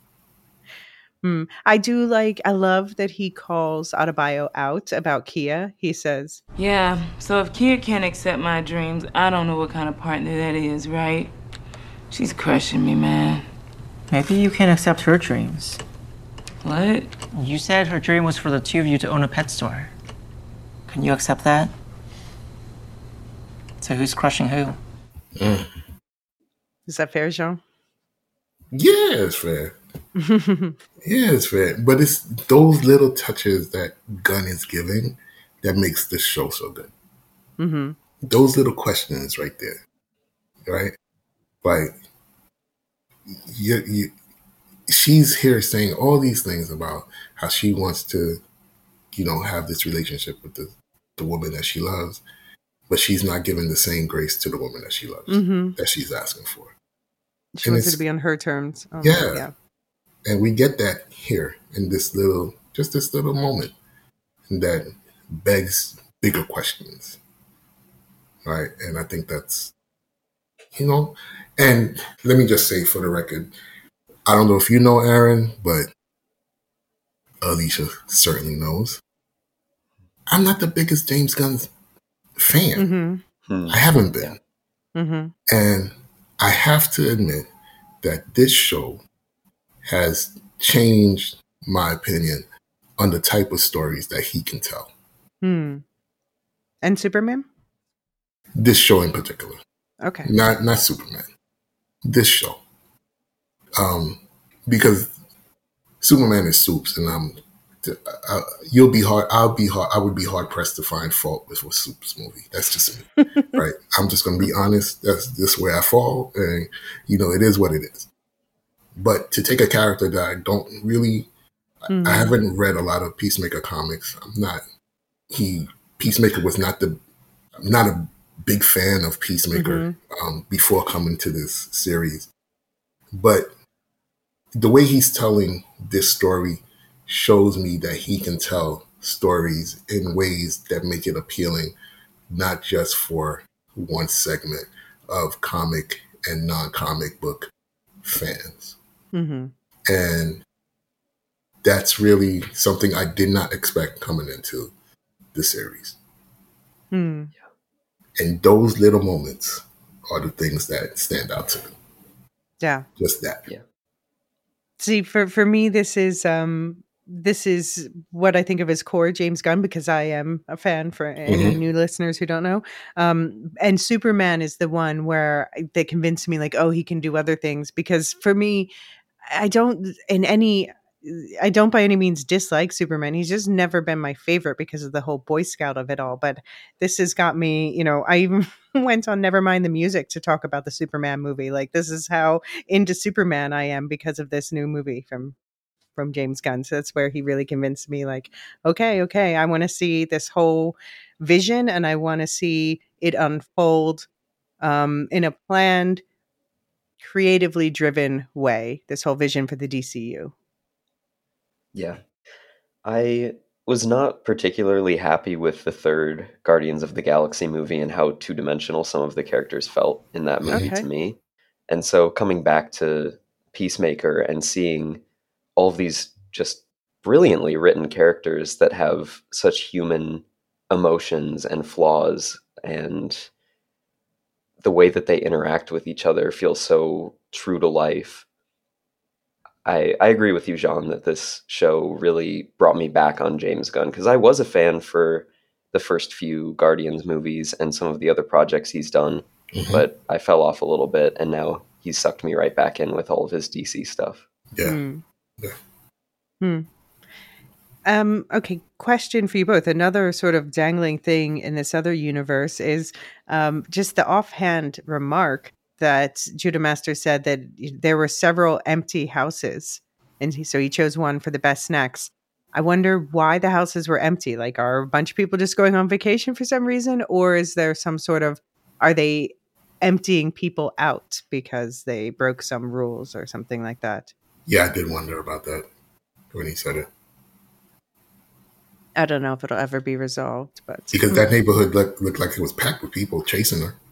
I love that he calls Adebayo out about Kia. He says, Yeah, so if Kia can't accept my dreams, I don't know what kind of partner that is, right? She's crushing me, man. Maybe you can accept her dreams. What? You said her dream was for the two of you to own a pet store. Can you accept that? So who's crushing who? Is that fair, Jean? Yeah, it's fair. Yeah, it's fair. But it's those little touches that Gunn is giving that makes this show so good. Mm-hmm. Those little questions right there, right? Like, she's here saying all these things about how she wants to, have this relationship with the woman that she loves, but she's not giving the same grace to the woman that she loves, that she's asking for. She wants it to be on her terms. Oh, yeah. And we get that here in this little moment that begs bigger questions. Right. And I think that's, and let me just say for the record, I don't know if you know Aaron, but Alicia certainly knows. I'm not the biggest James Gunn fan. I haven't been. And I have to admit that this show has changed my opinion on the type of stories that he can tell. And Superman? This show in particular. Okay. Not Superman. This show. Because Superman is Soups, and I would be hard pressed to find fault with a Soups movie. That's just me. Right? I'm just going to be honest. That's just where I fall. And, it is what it is. But to take a character that I don't really, I haven't read a lot of Peacemaker comics. Peacemaker was not a big fan of Peacemaker before coming to this series. But the way he's telling this story shows me that he can tell stories in ways that make it appealing, not just for one segment of comic and non-comic book fans. And that's really something I did not expect coming into the series. And those little moments are the things that stand out to me. Yeah. Just that. Yeah. See, for me, this is what I think of as core James Gunn, because I am a fan, for any new listeners who don't know. And Superman is the one where they convinced me, like, oh, he can do other things. Because for me, I don't by any means dislike Superman. He's just never been my favorite because of the whole Boy Scout of it all. But this has got me, I even went on Nevermind the Music to talk about the Superman movie. Like, this is how into Superman I am because of this new movie from James Gunn. So that's where he really convinced me, like, okay, I want to see this whole vision, and I want to see it unfold in a planned, creatively driven way, this whole vision for the DCU. Yeah. I was not particularly happy with the third Guardians of the Galaxy movie and how two-dimensional some of the characters felt in that movie to me. And so coming back to Peacemaker and seeing all of these just brilliantly written characters that have such human emotions and flaws, and the way that they interact with each other feels so true to life. I agree with you, Jean, that this show really brought me back on James Gunn, because I was a fan for the first few Guardians movies and some of the other projects he's done, but I fell off a little bit, and now he's sucked me right back in with all of his DC stuff. Yeah. Okay, question for you both. Another sort of dangling thing in this other universe is just the offhand remark that Judah Master said that there were several empty houses, and so he chose one for the best snacks. I wonder why the houses were empty. Like, are a bunch of people just going on vacation for some reason, or is there some sort of, are they emptying people out because they broke some rules or something like that? Yeah, I did wonder about that when he said it. I don't know if it'll ever be resolved, but because that neighborhood looked like it was packed with people chasing her.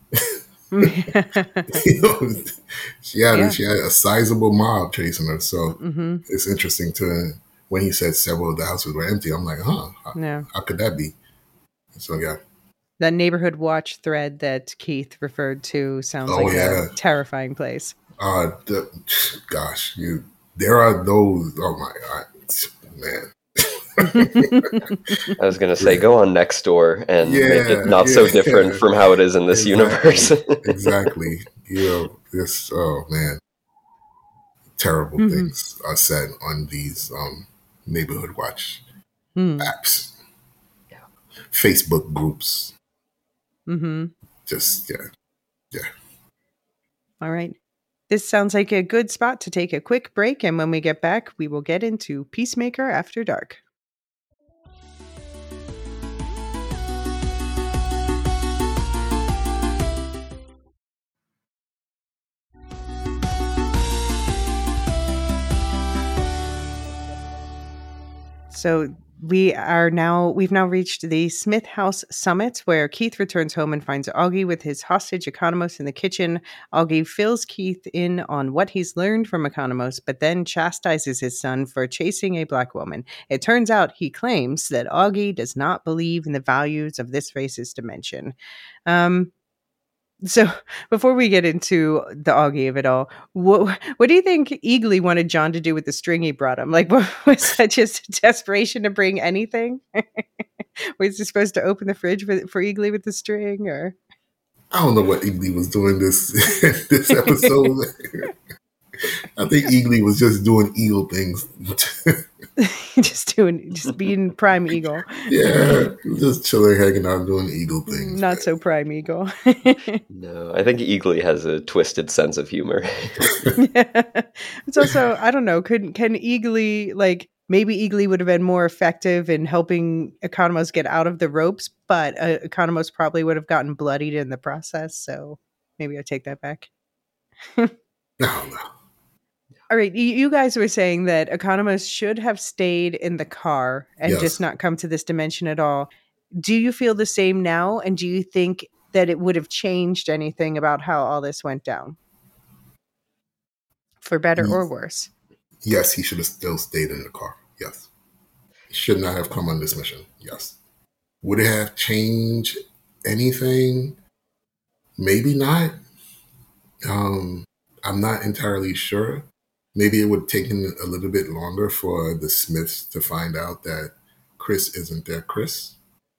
You know, she had a sizable mob chasing her. So it's interesting to when he said several of the houses were empty. I'm like, how could that be? So yeah. That neighborhood watch thread that Keith referred to sounds like a terrifying place. Gosh, there are those. Oh my God, man. I was going to say, go on Nextdoor and make it not so different from how it is in this universe. Exactly. Oh man. Terrible things are said on these neighborhood watch apps. Yeah. Facebook groups. Just, yeah. All right. This sounds like a good spot to take a quick break. And when we get back, we will get into Peacemaker After Dark. So we've now reached the Smith House Summit, where Keith returns home and finds Augie with his hostage Economos in the kitchen. Augie fills Keith in on what he's learned from Economos, but then chastises his son for chasing a black woman. It turns out he claims that Augie does not believe in the values of this racist dimension. So before we get into the Augie of it all, what do you think Eagly wanted John to do with the string he brought him? Like, was that just desperation to bring anything? Was he supposed to open the fridge for Eagly with the string, or? I don't know what Eagly was doing this episode. I think Eagly was just doing eagle things. just being prime eagle. Yeah, just chilling, hanging out, doing eagle things. Not so prime eagle. No, I think Eagly has a twisted sense of humor. Yeah. It's also, I don't know, can Eagly, like, maybe Eagly would have been more effective in helping Economos get out of the ropes, but Economos probably would have gotten bloodied in the process, so maybe I take that back. No. All right, you guys were saying that Economos should have stayed in the car and just not come to this dimension at all. Do you feel the same now? And do you think that it would have changed anything about how all this went down? For better or worse? Yes, he should have still stayed in the car. Yes. He should not have come on this mission. Yes. Would it have changed anything? Maybe not. I'm not entirely sure. Maybe it would have taken a little bit longer for the Smiths to find out that Chris isn't their Chris.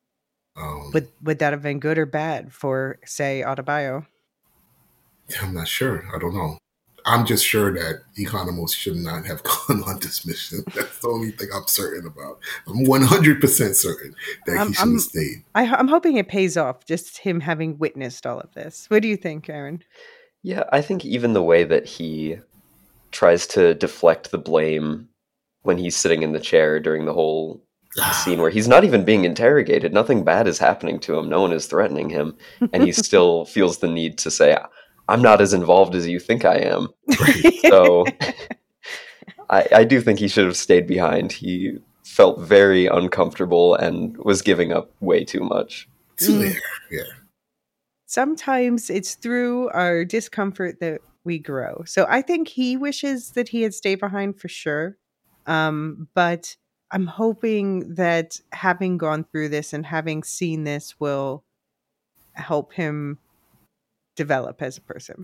Would that have been good or bad for, say, Adebayo? I'm not sure. I don't know. I'm just sure that Economos should not have gone on this mission. That's the only thing I'm certain about. I'm 100% certain that he should have stayed. I'm hoping it pays off, just him having witnessed all of this. What do you think, Aaron? Yeah, I think even the way that he tries to deflect the blame when he's sitting in the chair during the whole scene where he's not even being interrogated. Nothing bad is happening to him. No one is threatening him. And he still feels the need to say, I'm not as involved as you think I am. So I do think he should have stayed behind. He felt very uncomfortable and was giving up way too much. Yeah. Sometimes it's through our discomfort that we grow. So I think he wishes that he had stayed behind for sure. But I'm hoping that having gone through this and having seen this will help him develop as a person.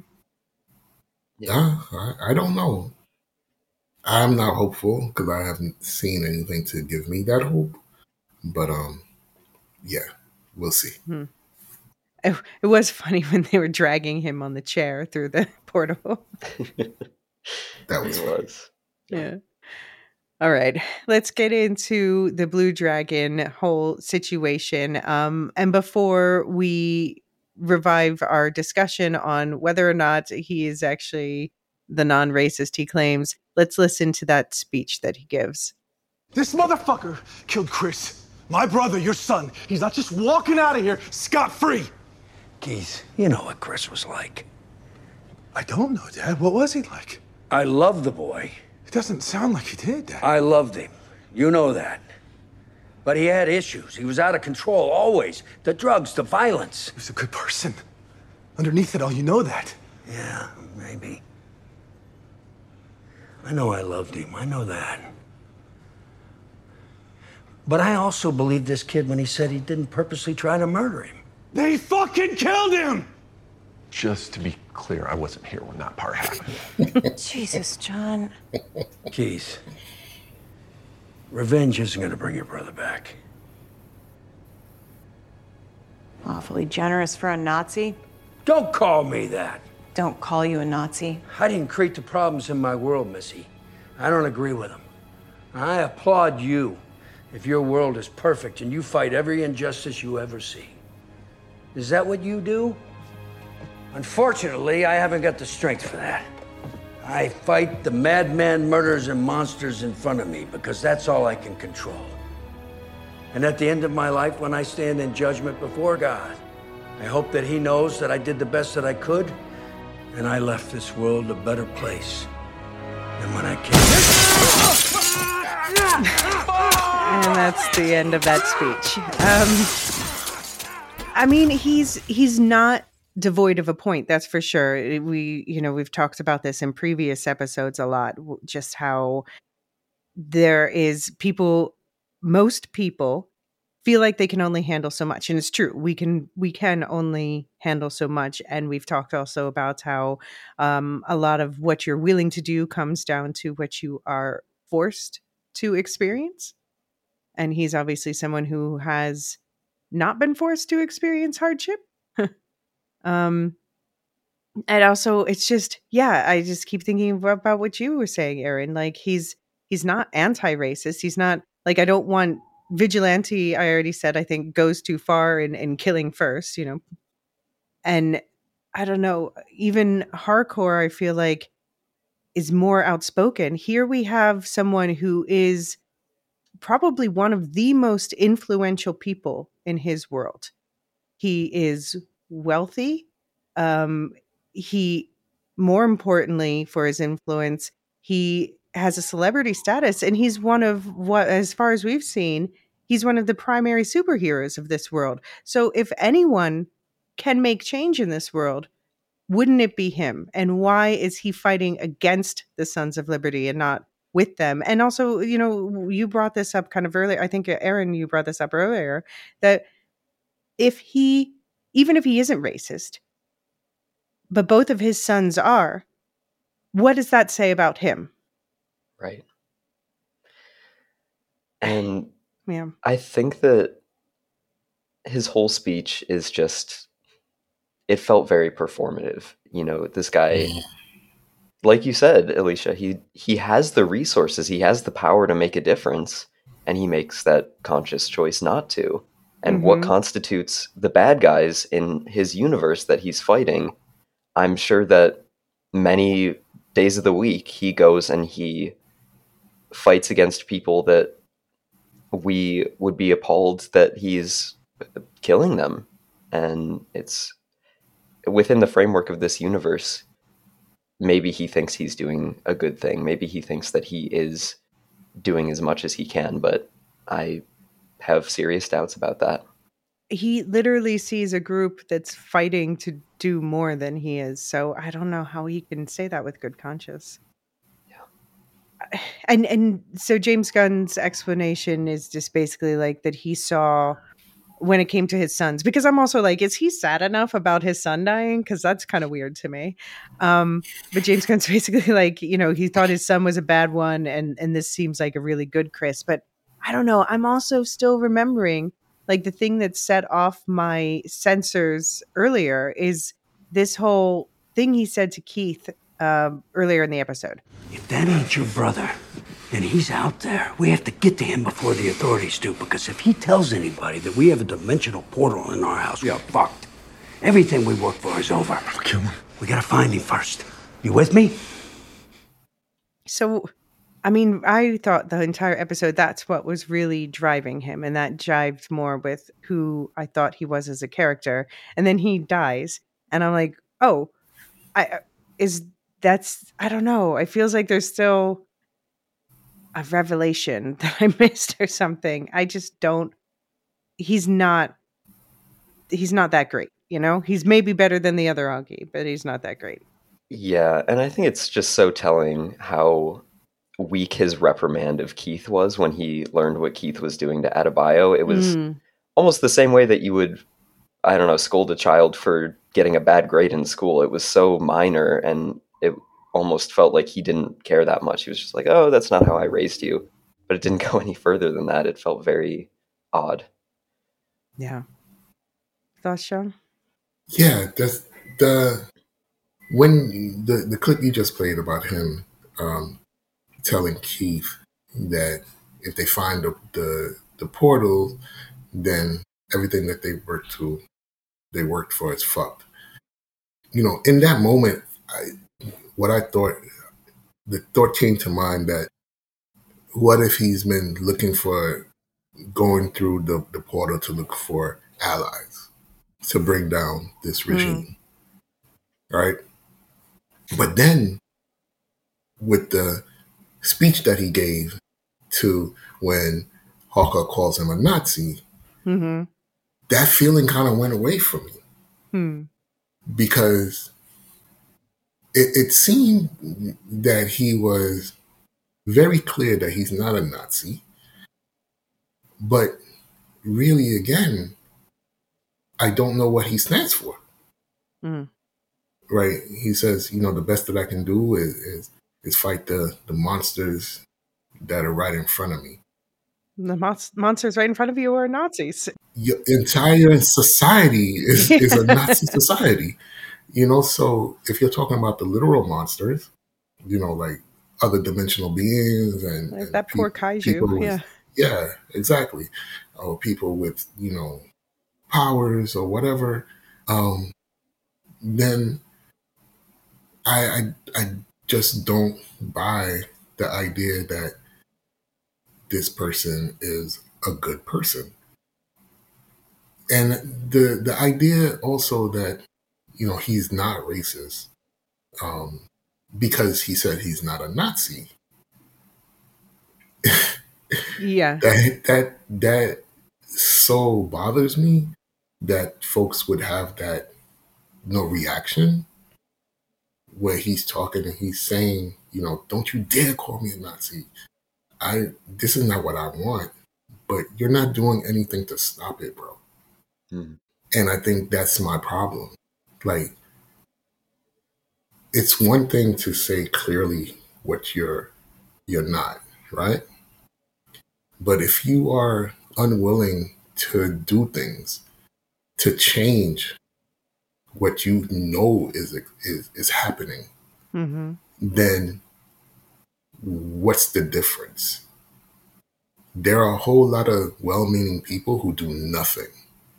Yeah, I don't know. I'm not hopeful because I haven't seen anything to give me that hope. But yeah, we'll see. It was funny when they were dragging him on the chair through the portal. That was. Yeah. All right. Let's get into the Blue Dragon whole situation. And before we revive our discussion on whether or not he is actually the non-racist he claims, let's listen to that speech that he gives. This motherfucker killed Chris, my brother, your son. He's not just walking out of here scot-free. Keith, you know what Chris was like. I don't know, Dad. What was he like? I loved the boy. It doesn't sound like he did, Dad. I loved him. You know that. But he had issues. He was out of control, always. The drugs, the violence. He was a good person. Underneath it all, you know that. Yeah, maybe. I know I loved him. I know that. But I also believed this kid when he said he didn't purposely try to murder him. They fucking killed him! Just to be clear, I wasn't here when that part happened. Jesus, John. Keith, revenge isn't gonna bring your brother back. Awfully generous for a Nazi. Don't call me that. Don't call you a Nazi. I didn't create the problems in my world, Missy. I don't agree with them. I applaud you if your world is perfect and you fight every injustice you ever see. Is that what you do? Unfortunately, I haven't got the strength for that. I fight the madman murderers and monsters in front of me because that's all I can control. And at the end of my life, when I stand in judgment before God, I hope that He knows that I did the best that I could and I left this world a better place than when I came. And that's the end of that speech. I mean, he's not devoid of a point, that's for sure. We've talked about this in previous episodes a lot, just how there is most people feel like they can only handle so much. And it's true. We can only handle so much. And we've talked also about how a lot of what you're willing to do comes down to what you are forced to experience. And he's obviously someone who has not been forced to experience hardship. And also it's just, I just keep thinking about what you were saying, Aaron. Like he's not anti-racist. He's not like, I don't want vigilante. I already said, I think goes too far in killing first, and I don't know, even hardcore, I feel like is more outspoken. Here we have someone who is probably one of the most influential people in his world. He is wealthy. He, more importantly for his influence, he has a celebrity status, and he's one of as far as we've seen, he's one of the primary superheroes of this world. So if anyone can make change in this world, wouldn't it be him? And why is he fighting against the Sons of Liberty and not with them? And also, you brought this up kind of earlier. I think, Aaron, you brought this up earlier, that even if he isn't racist, but both of his sons are, what does that say about him? Right. And Yeah. I think that his whole speech is just, it felt very performative. This guy, like you said, Alicia, he has the resources, he has the power to make a difference, and he makes that conscious choice not to. And what constitutes the bad guys in his universe that he's fighting, I'm sure that many days of the week he goes and he fights against people that we would be appalled that he's killing them. And it's within the framework of this universe. Maybe he thinks he's doing a good thing. Maybe he thinks that he is doing as much as he can, but I have serious doubts about that. He literally sees a group that's fighting to do more than he is. So I don't know how he can say that with good conscience. Yeah. And so James Gunn's explanation is just basically like that he saw when it came to his sons, because I'm also like, is he sad enough about his son dying? Because that's kind of weird to me. But James Gunn's basically like, he thought his son was a bad one, and this seems like a really good Chris. But I don't know. I'm also still remembering, like, the thing that set off my sensors earlier is this whole thing he said to Keith earlier in the episode. If that ain't your brother, and he's out there, we have to get to him before the authorities do, because if he tells anybody that we have a dimensional portal in our house, we're fucked. Everything we work for is over. I'll kill him. We gotta find him first. You with me? So, I mean, I thought the entire episode, that's what was really driving him, and that jived more with who I thought he was as a character. And then he dies, and I'm like, oh, I don't know. It feels like there's still, a revelation that I missed or something. I just don't. He's not that great. He's maybe better than the other Augie, but he's not that great. Yeah, and I think it's just so telling how weak his reprimand of Keith was when he learned what Keith was doing to Adebayo. It was almost the same way that you would, I don't know, scold a child for getting a bad grade in school. It was so minor, and it almost felt like he didn't care that much. He was just like, oh, that's not how I raised you. But it didn't go any further than that. It felt very odd. Yeah. Thoughts, Sean? Yeah, that's when the clip you just played about him telling Keith that if they find the portal, then everything that they worked for is fucked. In that moment, the thought came to mind that what if he's been looking for, going through the portal to look for allies to bring down this regime, right? But then with the speech that he gave to when Hawker calls him a Nazi, that feeling kind of went away from me because it seemed that he was very clear that he's not a Nazi, but really, again, I don't know what he stands for. Right? He says, the best that I can do is fight the monsters that are right in front of me. The monsters right in front of you are Nazis. Your entire society is a Nazi society. So if you're talking about the literal monsters, like other dimensional beings and that poor kaiju. Yeah, exactly. Or people with, powers or whatever, then I just don't buy the idea that this person is a good person. And the idea also that, he's not racist because he said he's not a Nazi. Yeah. That so bothers me that folks would have that reaction where he's talking and he's saying, don't you dare call me a Nazi. This is not what I want, but you're not doing anything to stop it, bro. And I think that's my problem. Like, it's one thing to say clearly what you're not, right? But if you are unwilling to do things to change what you know is happening, then what's the difference? There are a whole lot of well-meaning people who do nothing.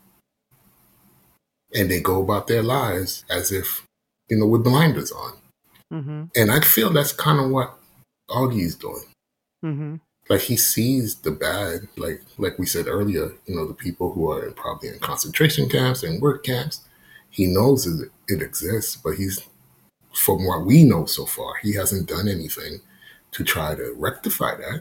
And they go about their lives as if, with blinders on. And I feel that's kind of what Augie's doing. Like, he sees the bad, like we said earlier, the people who are probably in concentration camps and work camps. He knows it exists, but from what we know so far, he hasn't done anything to try to rectify that.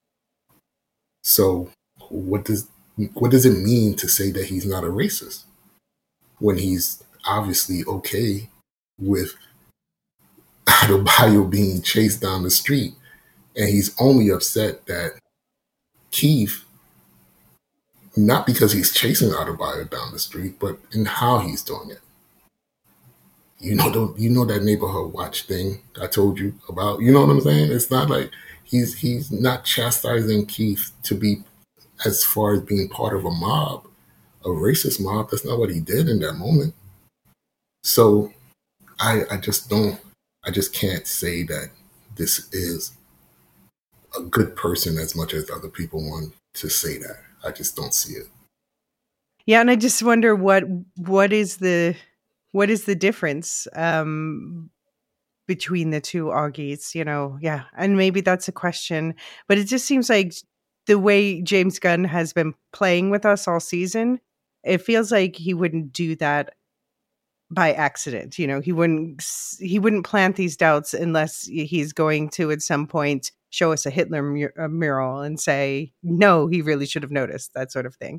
So what does it mean to say that he's not a racist when he's obviously okay with Adebayo being chased down the street, and he's only upset that Keith, not because he's chasing Adebayo down the street, but in how he's doing it. You know that neighborhood watch thing I told you about. You know what I'm saying? It's not like he's not chastising Keith to be as far as being part of a mob, a racist mob. That's not what he did in that moment. So I just can't say that this is a good person as much as other people want to say that. I just don't see it. Yeah, and I just wonder what is the difference between the two Augies, Yeah, and maybe that's a question, but it just seems like the way James Gunn has been playing with us all season, it feels like he wouldn't do that by accident. He wouldn't plant these doubts unless he's going to at some point show us a Hitler mural and say, no, he really should have noticed, that sort of thing.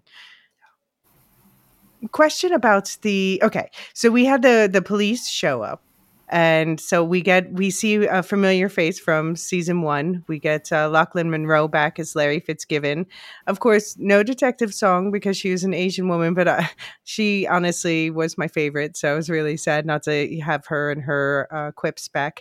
Question about so we had the police show up, and so we see a familiar face from season 1. We get Lachlan Monroe back as Larry Fitzgibbon. Of course, no detective song because she was an Asian woman, but she honestly was my favorite, so I was really sad not to have her and her quips back.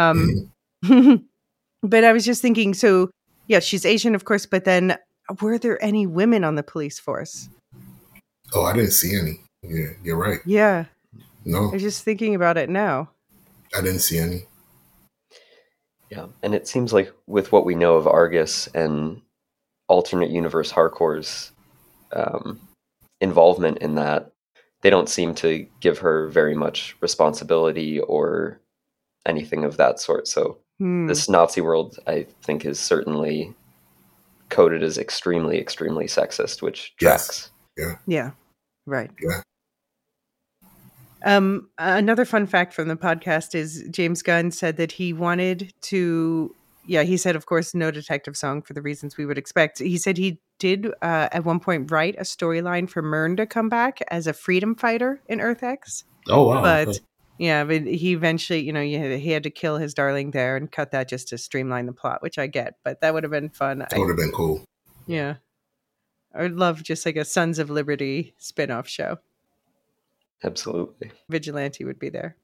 But I was just thinking, so yeah, she's Asian, of course, but then were there any women on the police force? Oh, I didn't see any. Yeah, you're right. Yeah. No. I was just thinking about it now. I didn't see any. Yeah, and it seems like with what we know of Argus and alternate universe Harcourt's involvement in that, they don't seem to give her very much responsibility or anything of that sort. So this Nazi world, I think, is certainly coded as extremely, extremely sexist, which tracks. Yeah. Yeah. Right. Yeah. Another fun fact from the podcast is James Gunn said that he wanted to, he said, of course, no detective song for the reasons we would expect. He said he did at one point write a storyline for Myrn to come back as a freedom fighter in Earth X. Oh, wow. But but he eventually, he had to kill his darling there and cut that just to streamline the plot, which I get, but that would have been fun. That would have been cool. Yeah. I would love just like a Sons of Liberty spin-off show. Absolutely. Vigilante would be there.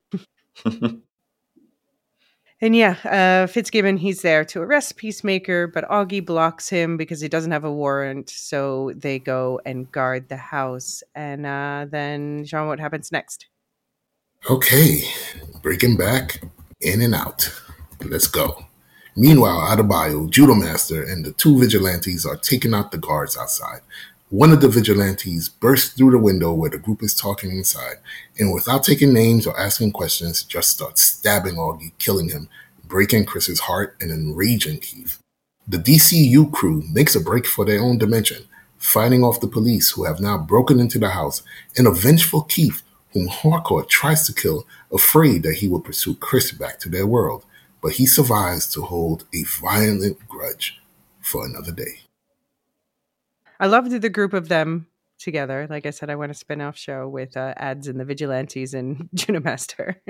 And Fitzgibbon, he's there to arrest Peacemaker, but Augie blocks him because he doesn't have a warrant. So they go and guard the house. And then, Jean, what happens next? Okay. Breaking back, in and out. Let's go. Meanwhile, Adebayo, Judo Master, and the 2 vigilantes are taking out the guards outside. One of the vigilantes bursts through the window where the group is talking inside, and without taking names or asking questions, just starts stabbing Augie, killing him, breaking Chris's heart and enraging Keith. The DCU crew makes a break for their own dimension, fighting off the police who have now broken into the house, and a vengeful Keith whom Harcourt tries to kill, afraid that he will pursue Chris back to their world. But he survives to hold a violent grudge for another day. I loved the group of them together. Like I said, I want a spin-off show with ads and the Vigilantes and Juno Master.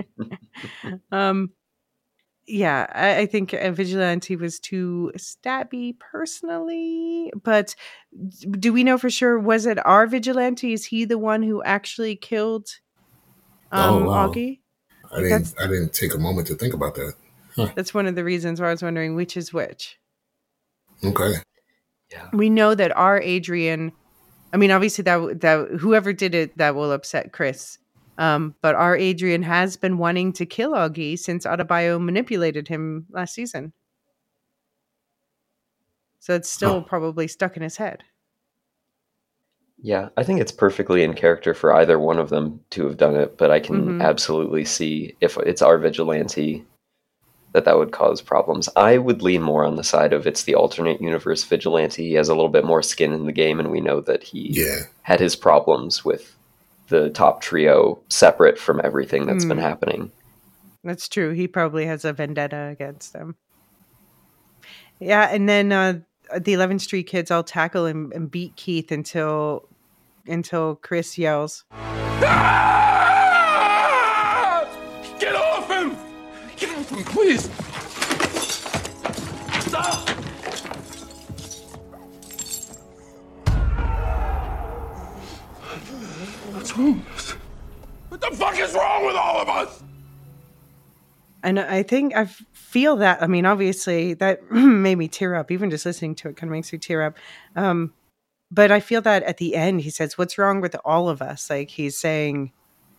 I think a Vigilante was too stabby personally. But do we know for sure, was it our Vigilante? Is he the one who actually killed Augie? I didn't take a moment to think about that. Huh. That's one of the reasons why I was wondering which is which. Okay. Yeah. We know that our Adrian, I mean, obviously that whoever did it, that will upset Chris. But our Adrian has been wanting to kill Augie since Adebayo manipulated him last season. So it's still probably stuck in his head. Yeah, I think it's perfectly in character for either one of them to have done it, but I can absolutely see if it's our Vigilante that would cause problems. I would lean more on the side of it's the alternate universe Vigilante. He has a little bit more skin in the game, and we know that he had his problems with the top trio separate from everything that's been happening. That's true. He probably has a vendetta against them. Yeah, and then the 11th Street kids all tackle and beat Keith until Chris yells, Get off him! Get off him, please! Stop! What's wrong? What the fuck is wrong with all of us? And I think I feel that. I mean, obviously, that made me tear up. Even just listening to it kind of makes me tear up. But I feel that at the end, he says, "What's wrong with all of us?" Like he's saying,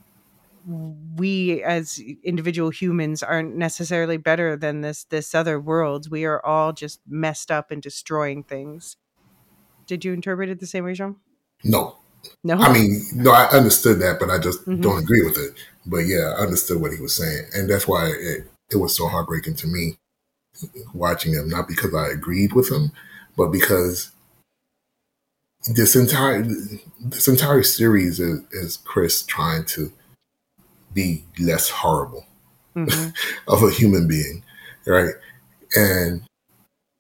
we as individual humans aren't necessarily better than this other world. We are all just messed up and destroying things. Did you interpret it the same way, Jean? No. No. I mean, no, I understood that, but I just don't agree with it. But yeah, I understood what he was saying. And that's why it was so heartbreaking to me watching him, not because I agreed with him, but because this entire series is Chris trying to be less horrible of a human being, right? And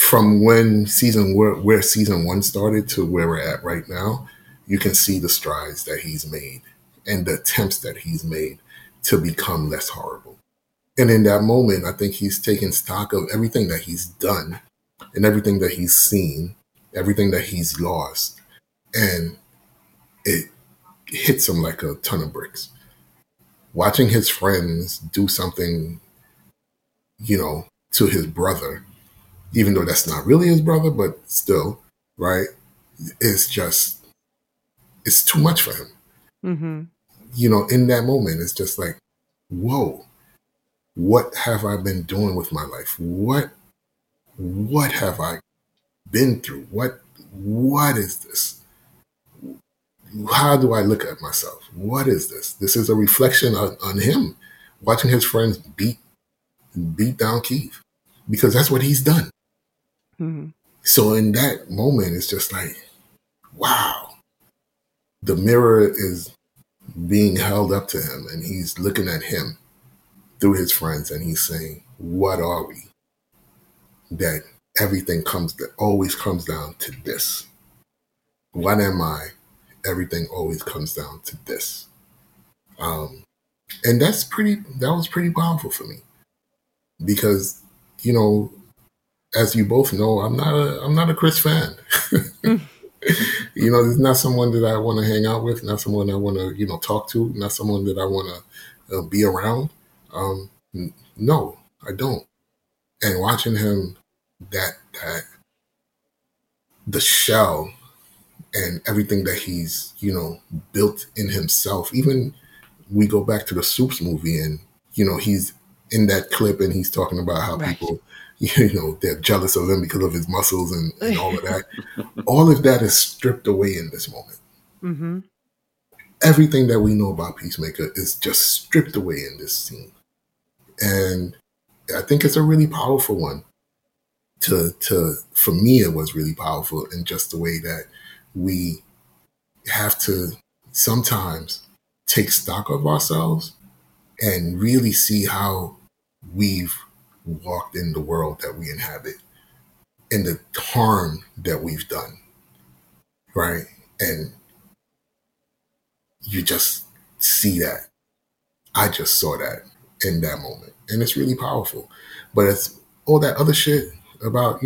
from when where season 1 started to where we're at right now, you can see the strides that he's made and the attempts that he's made to become less horrible. And in that moment, I think he's taken stock of everything that he's done and everything that he's seen, everything that he's lost. And it hits him like a ton of bricks. Watching his friends do something, to his brother, even though that's not really his brother, but still, right? It's too much for him. Mm-hmm. In that moment, it's just like, whoa, what have I been doing with my life? What have I been through? What is this? How do I look at myself? What is this? This is a reflection on him, watching his friends beat down Keith, because that's what he's done. Mm-hmm. So in that moment, it's just like, wow, the mirror is being held up to him, and he's looking at him through his friends, and he's saying, what are we? That everything always comes down to this. What am I? Everything always comes down to this. And that was pretty powerful for me, because, as you both know, I'm not a Chris fan. He's not someone that I want to hang out with, not someone I want to, talk to, not someone that I want to be around. No, I don't. And watching him, that the shell and everything that he's, built in himself. Even we go back to the Soups movie, and, he's in that clip and he's talking about how people, they're jealous of him because of his muscles and all of that. All of that is stripped away in this moment. Mm-hmm. Everything that we know about Peacemaker is just stripped away in this scene. And I think it's a really powerful one. For me, it was really powerful in just the way that we have to sometimes take stock of ourselves and really see how we've walked in the world that we inhabit and the harm that we've done, right? And you just see that. I just saw that in that moment, and it's really powerful. But it's all that other shit about,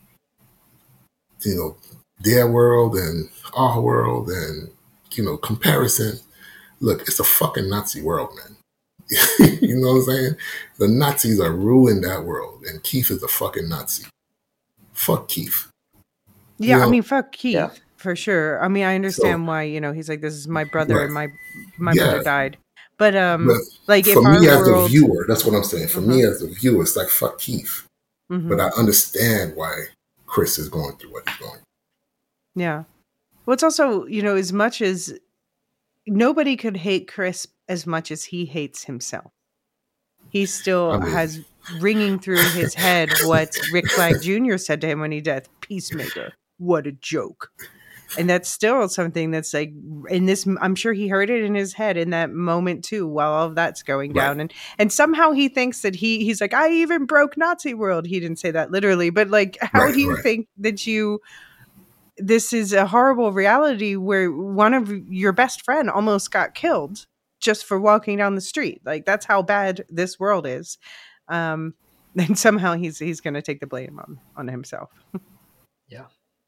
their world and our world and, comparison. Look, it's a fucking Nazi world, man. You know what I'm saying? The Nazis are ruling that world, and Keith is a fucking Nazi. Fuck Keith. Yeah, I mean, fuck Keith, for sure. I mean, I understand why, he's like, this is my brother, and my brother died. But, like, for if me our as the world... viewer, that's what I'm saying. For me as the viewer, it's like, fuck Keith. Mm-hmm. But I understand why Chris is going through what he's going through. Yeah. Well, it's also, as much as nobody could hate Chris as much as he hates himself. He still has ringing through his head what Rick Flag Jr. said to him when he died. Peacemaker, what a joke. And that's still something that's like in this, I'm sure he heard it in his head in that moment too, while all of that's going down. And somehow he thinks that he's like, I even broke Nazi world. He didn't say that literally, but like, how do you think that this is a horrible reality where one of your best friend almost got killed just for walking down the street? Like, that's how bad this world is. And somehow he's going to take the blame on himself. Yeah.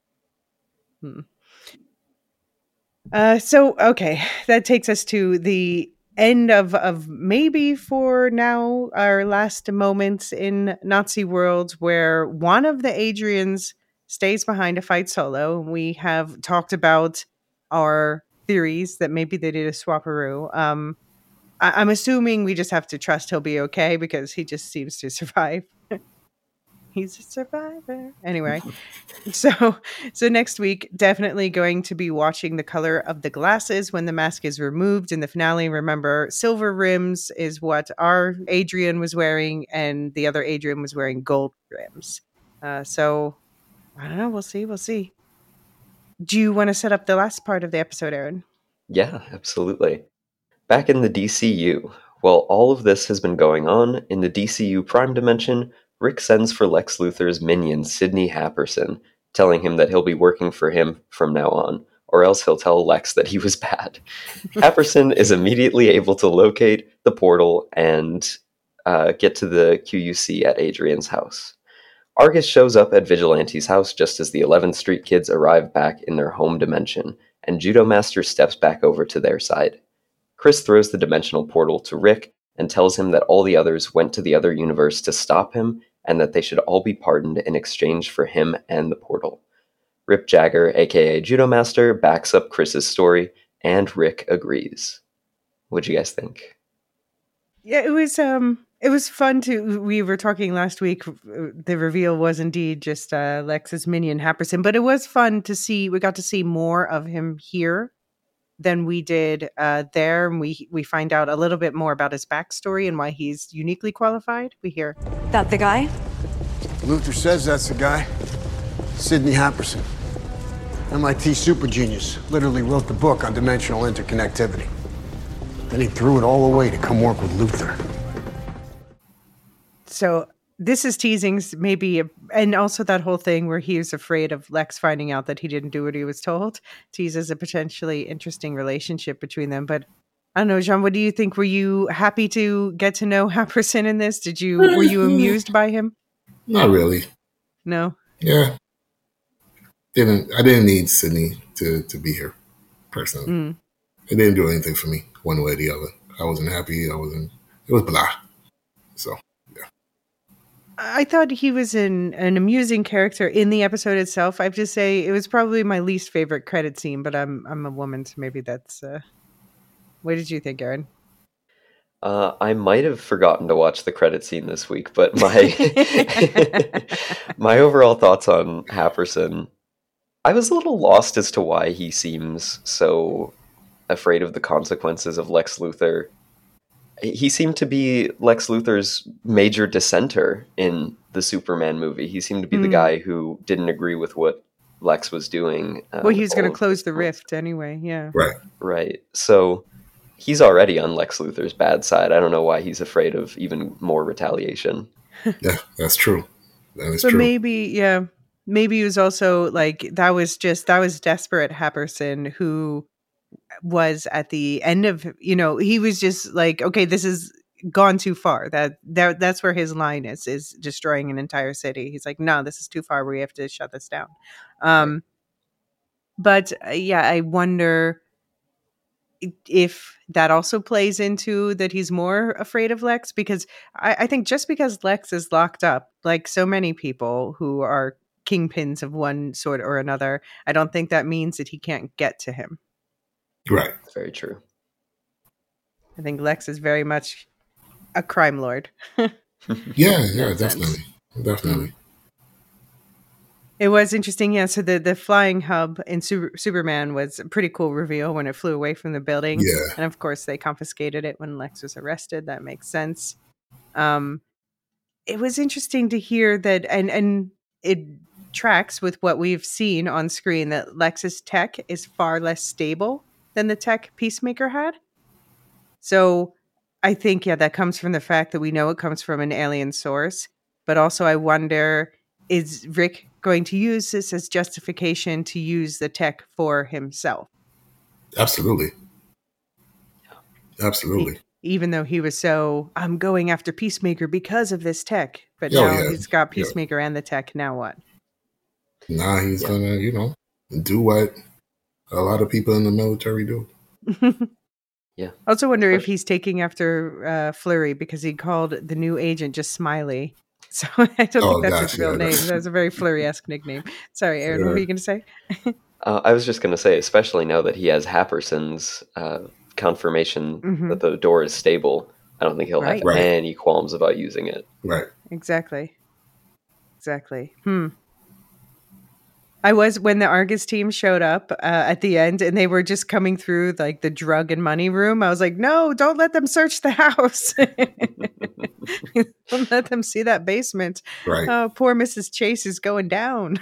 So, okay, that takes us to the end of maybe for now our last moments in Nazi world, where one of the Adrians stays behind to fight solo. We have talked about our theories that maybe they did a swaparoo. I'm assuming we just have to trust he'll be okay because he just seems to survive. He's a survivor. Anyway, so next week, definitely going to be watching The Color of the Glasses when the mask is removed in the finale. Remember, silver rims is what our Adrian was wearing, and the other Adrian was wearing gold rims. So, I don't know. We'll see. Do you want to set up the last part of the episode, Aaron? Yeah, absolutely. Back in the DCU, while all of this has been going on in the DCU Prime Dimension, Rick sends for Lex Luthor's minion, Sidney Happerson, telling him that he'll be working for him from now on, or else he'll tell Lex that he was bad. Happerson is immediately able to locate the portal and get to the QUC at Adrian's house. Argus shows up at Vigilante's house just as the 11th Street kids arrive back in their home dimension, and Judo Master steps back over to their side. Chris throws the dimensional portal to Rick and tells him that all the others went to the other universe to stop him and that they should all be pardoned in exchange for him and the portal. Rip Jagger, aka Judo Master, backs up Chris's story, and Rick agrees. What'd you guys think? Yeah, it was fun to. We were talking last week. The reveal was indeed just Lex's minion Happerson, but it was fun to see. We got to see more of him here than we did there, and we find out a little bit more about his backstory and why he's uniquely qualified. We hear That the guy? Luthor says that's the guy. Sidney Happerson. MIT super genius. Literally wrote the book on dimensional interconnectivity. Then he threw it all away to come work with Luthor. So this is teasing maybe, and also that whole thing where he was afraid of Lex finding out that he didn't do what he was told, teases a potentially interesting relationship between them. But I don't know, Jean, what do you think? Were you happy to get to know Happerson in this? Were you amused by him? Not really. No. Yeah. I didn't need Sidney to be here, personally. Mm. It didn't do anything for me, one way or the other. I wasn't happy. It was blah. So, yeah. I thought he was an amusing character in the episode itself. I have to say it was probably my least favorite credit scene, but I'm a woman, so maybe that's... What did you think, Aaron? I might have forgotten to watch the credit scene this week, but my my overall thoughts on Happerson, I was a little lost as to why he seems so afraid of the consequences of Lex Luthor. He seemed to be Lex Luthor's major dissenter in the Superman movie. He seemed to be the guy who didn't agree with what Lex was doing. Well, he was going to close the rift anyway, yeah. Right. So he's already on Lex Luthor's bad side. I don't know why he's afraid of even more retaliation. Yeah, that's true. That is but true. Maybe he was also like, that was desperate Happerson who was at the end of, he was just like, okay, this is gone too far. That's where his line is destroying an entire city. He's like, no, this is too far. We have to shut this down. But yeah, I wonder if that also plays into that he's more afraid of Lex, because I think just because Lex is locked up, like so many people who are kingpins of one sort or another, I don't think that means that he can't get to him. Right. Very true. I think Lex is very much a crime lord. yeah, definitely. Definitely. It was interesting, yeah. So the flying hub in Superman was a pretty cool reveal when it flew away from the building. Yeah. And of course, they confiscated it when Lex was arrested. That makes sense. It was interesting to hear that, and it tracks with what we've seen on screen, that Lex's tech is far less stable than the tech Peacemaker had. So I think, yeah, that comes from the fact that we know it comes from an alien source. But also I wonder, is Rick going to use this as justification to use the tech for himself? Absolutely. Even though he was so, I'm going after Peacemaker because of this tech. But now he's got Peacemaker and the tech. Now what? Now he's going to, do what a lot of people in the military do. Yeah. I also wonder if he's taking after Flurry because he called the new agent just Smiley. So I don't think that's his real name. That's a very Flurry-esque nickname. Sorry, Aaron, what were you going to say? I was just going to say, especially now that he has Happerson's confirmation that the door is stable, I don't think he'll have any qualms about using it. Right. Exactly. I was, when the Argus team showed up at the end and they were just coming through like the drug and money room, I was like, no, don't let them search the house. Don't let them see that basement. Right. Oh, poor Mrs. Chase is going down.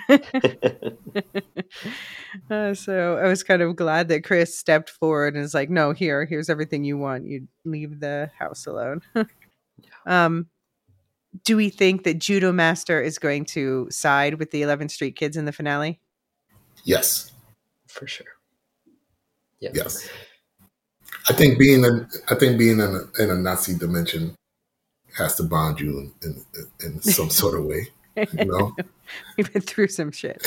So I was kind of glad that Chris stepped forward and is like, no, here's everything you want. You leave the house alone. Do we think that Judo Master is going to side with the 11th Street Kids in the finale? Yes. For sure. Yeah. Yes. I think being in a Nazi dimension has to bond you in some sort of way. You know? We've been through some shit.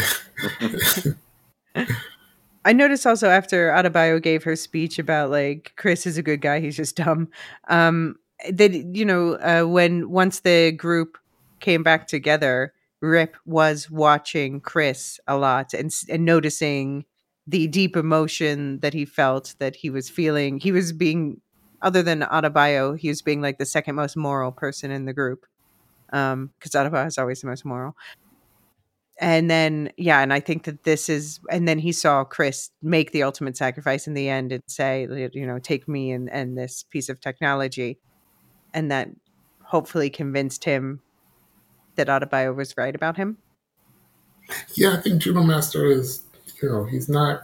I noticed also after Adebayo gave her speech about like Chris is a good guy, he's just dumb. That when once the group came back together, Rip was watching Chris a lot and noticing the deep emotion that he felt that he was feeling. He was being, other than Adebayo, he was being like the second most moral person in the group. Because Adebayo is always the most moral. And then, and I think that this is, and then he saw Chris make the ultimate sacrifice in the end and say, take me and this piece of technology. And that hopefully convinced him that Adebayo was right about him. Yeah, I think Judo Master is, he's not,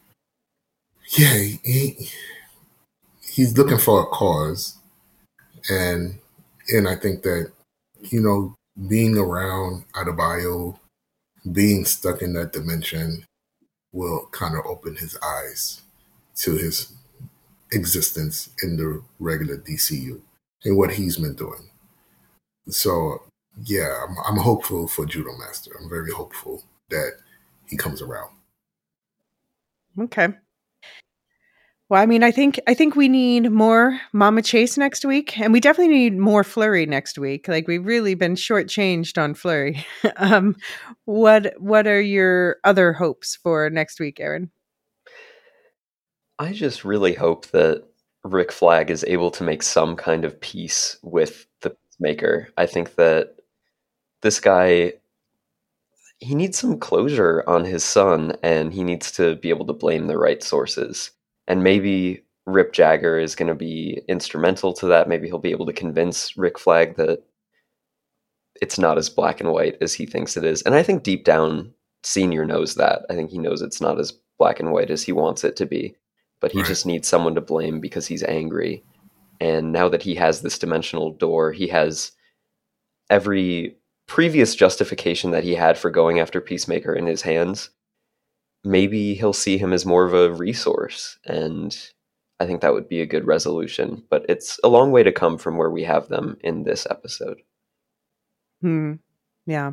he's looking for a cause. And I think that, being around Adebayo, being stuck in that dimension will kind of open his eyes to his existence in the regular DCU and what he's been doing. So, yeah, I'm hopeful for Judo Master. I'm very hopeful that he comes around. Okay. Well, I mean, I think we need more Mama Chase next week, and we definitely need more Flurry next week. Like, we've really been shortchanged on Flurry. What are your other hopes for next week, Aaron? I just really hope that Rick Flag is able to make some kind of peace with the Peacemaker. I think that this guy, he needs some closure on his son, and he needs to be able to blame the right sources. And maybe Rip Jagger is going to be instrumental to that. Maybe he'll be able to convince Rick Flag that it's not as black and white as he thinks it is. And I think deep down, Senior knows that. I think he knows it's not as black and white as he wants it to be. But he just needs someone to blame because he's angry. And now that he has this dimensional door, he has every previous justification that he had for going after Peacemaker in his hands. Maybe he'll see him as more of a resource, and I think that would be a good resolution. But it's a long way to come from where we have them in this episode. Yeah.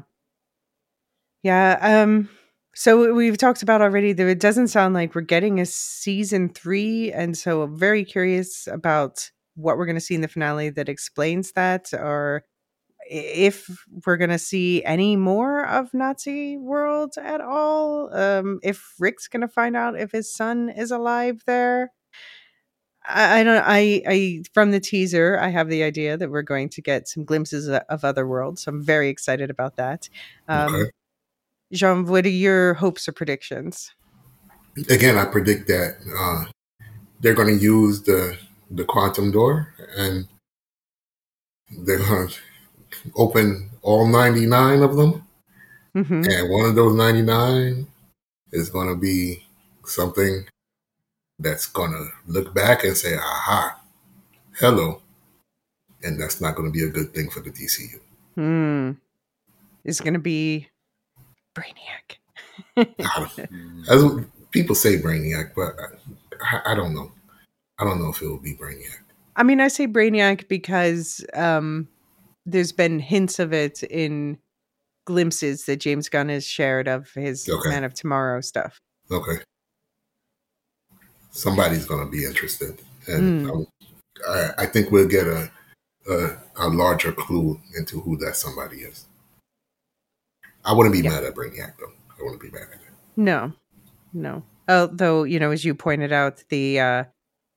So we've talked about already that it doesn't sound like we're getting a season 3, and so I'm very curious about what we're going to see in the finale that explains that, or if we're going to see any more of Nazi World at all. If Rick's going to find out if his son is alive there. I don't. I from the teaser, I have the idea that we're going to get some glimpses of other worlds. So I'm very excited about that. Okay. Jean, what are your hopes or predictions? Again, I predict that they're going to use the quantum door, and they're going to open all 99 of them. Mm-hmm. And one of those 99 is going to be something that's going to look back and say, aha, hello. And that's not going to be a good thing for the DCU. It's going to be Brainiac. As people say Brainiac, but I don't know. I don't know if it will be Brainiac. I mean, I say Brainiac because there's been hints of it in glimpses that James Gunn has shared of his Man of Tomorrow stuff. Okay. Somebody's going to be interested. And I think we'll get a larger clue into who that somebody is. I wouldn't be mad at Brainiac, though. I wouldn't be mad at it. No. Although, as you pointed out, the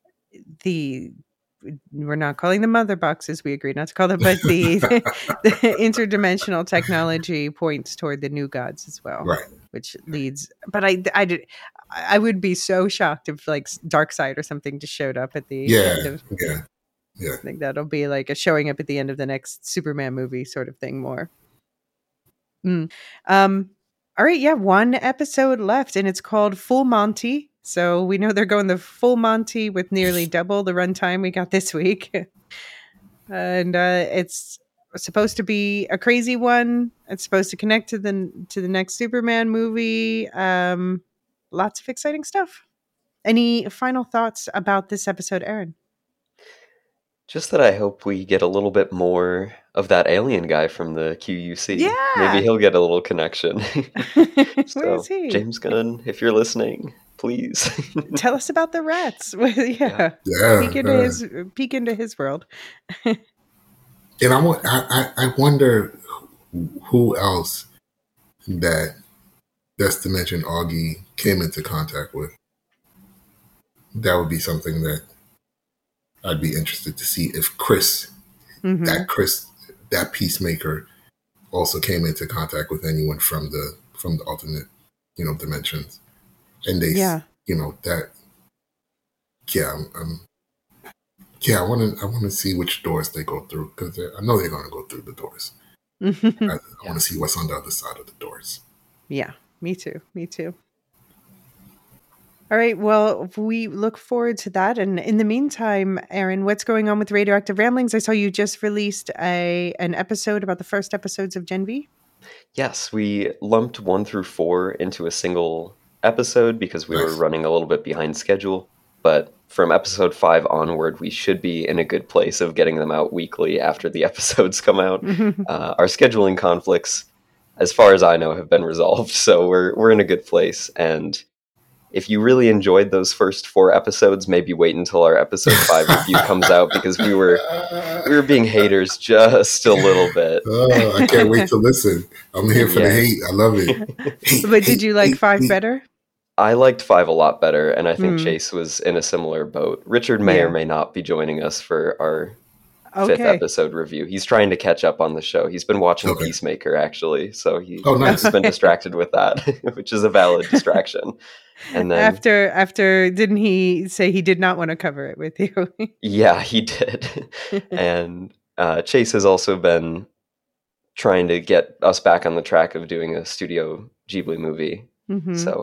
we're not calling them mother boxes. We agreed not to call them, but the interdimensional technology points toward the new gods as well, right? Which leads. But I would be so shocked if like Darkseid or something just showed up at the end of. Yeah. I think that'll be like a showing up at the end of the next Superman movie sort of thing. More. All right, yeah, one episode left, and it's called Full Monty. So we know they're going the full Monty with nearly double the runtime we got this week. And it's supposed to be a crazy one. It's supposed to connect to the next Superman movie. Lots of exciting stuff. Any final thoughts about this episode, Aaron? Just that I hope we get a little bit more of that alien guy from the QUC. Yeah. Maybe he'll get a little connection. Where is he? James Gunn, if you're listening, please tell us about the rats. Yeah. Peek into his world. And I wonder who else that Death Dimension Augie came into contact with. That would be something that I'd be interested to see if Chris, that Peacemaker, also came into contact with anyone from the alternate, dimensions, and they, I want to see which doors they go through, because I know they're going to go through the doors. I want to see what's on the other side of the doors. Yeah, me too. All right, well, we look forward to that. And in the meantime, Aaron, what's going on with Radioactive Ramblings? I saw you just released an episode about the first episodes of Gen V. Yes, we lumped 1 through 4 into a single episode because we were running a little bit behind schedule. But from episode 5 onward, we should be in a good place of getting them out weekly after the episodes come out. Our scheduling conflicts, as far as I know, have been resolved. So we're in a good place. And if you really enjoyed those first 4 episodes, maybe wait until our episode 5 review comes out, because we were being haters just a little bit. Oh, I can't wait to listen. I'm here for the hate. I love it. But did you like 5 better? I liked 5 a lot better, and I think Chase was in a similar boat. Richard may or may not be joining us for our 5th episode review. He's trying to catch up on the show. He's been watching Peacemaker, actually, so he's been distracted with that, which is a valid distraction. And then after didn't he say he did not want to cover it with you? Yeah, he did. And Chase has also been trying to get us back on the track of doing a Studio Ghibli movie. So,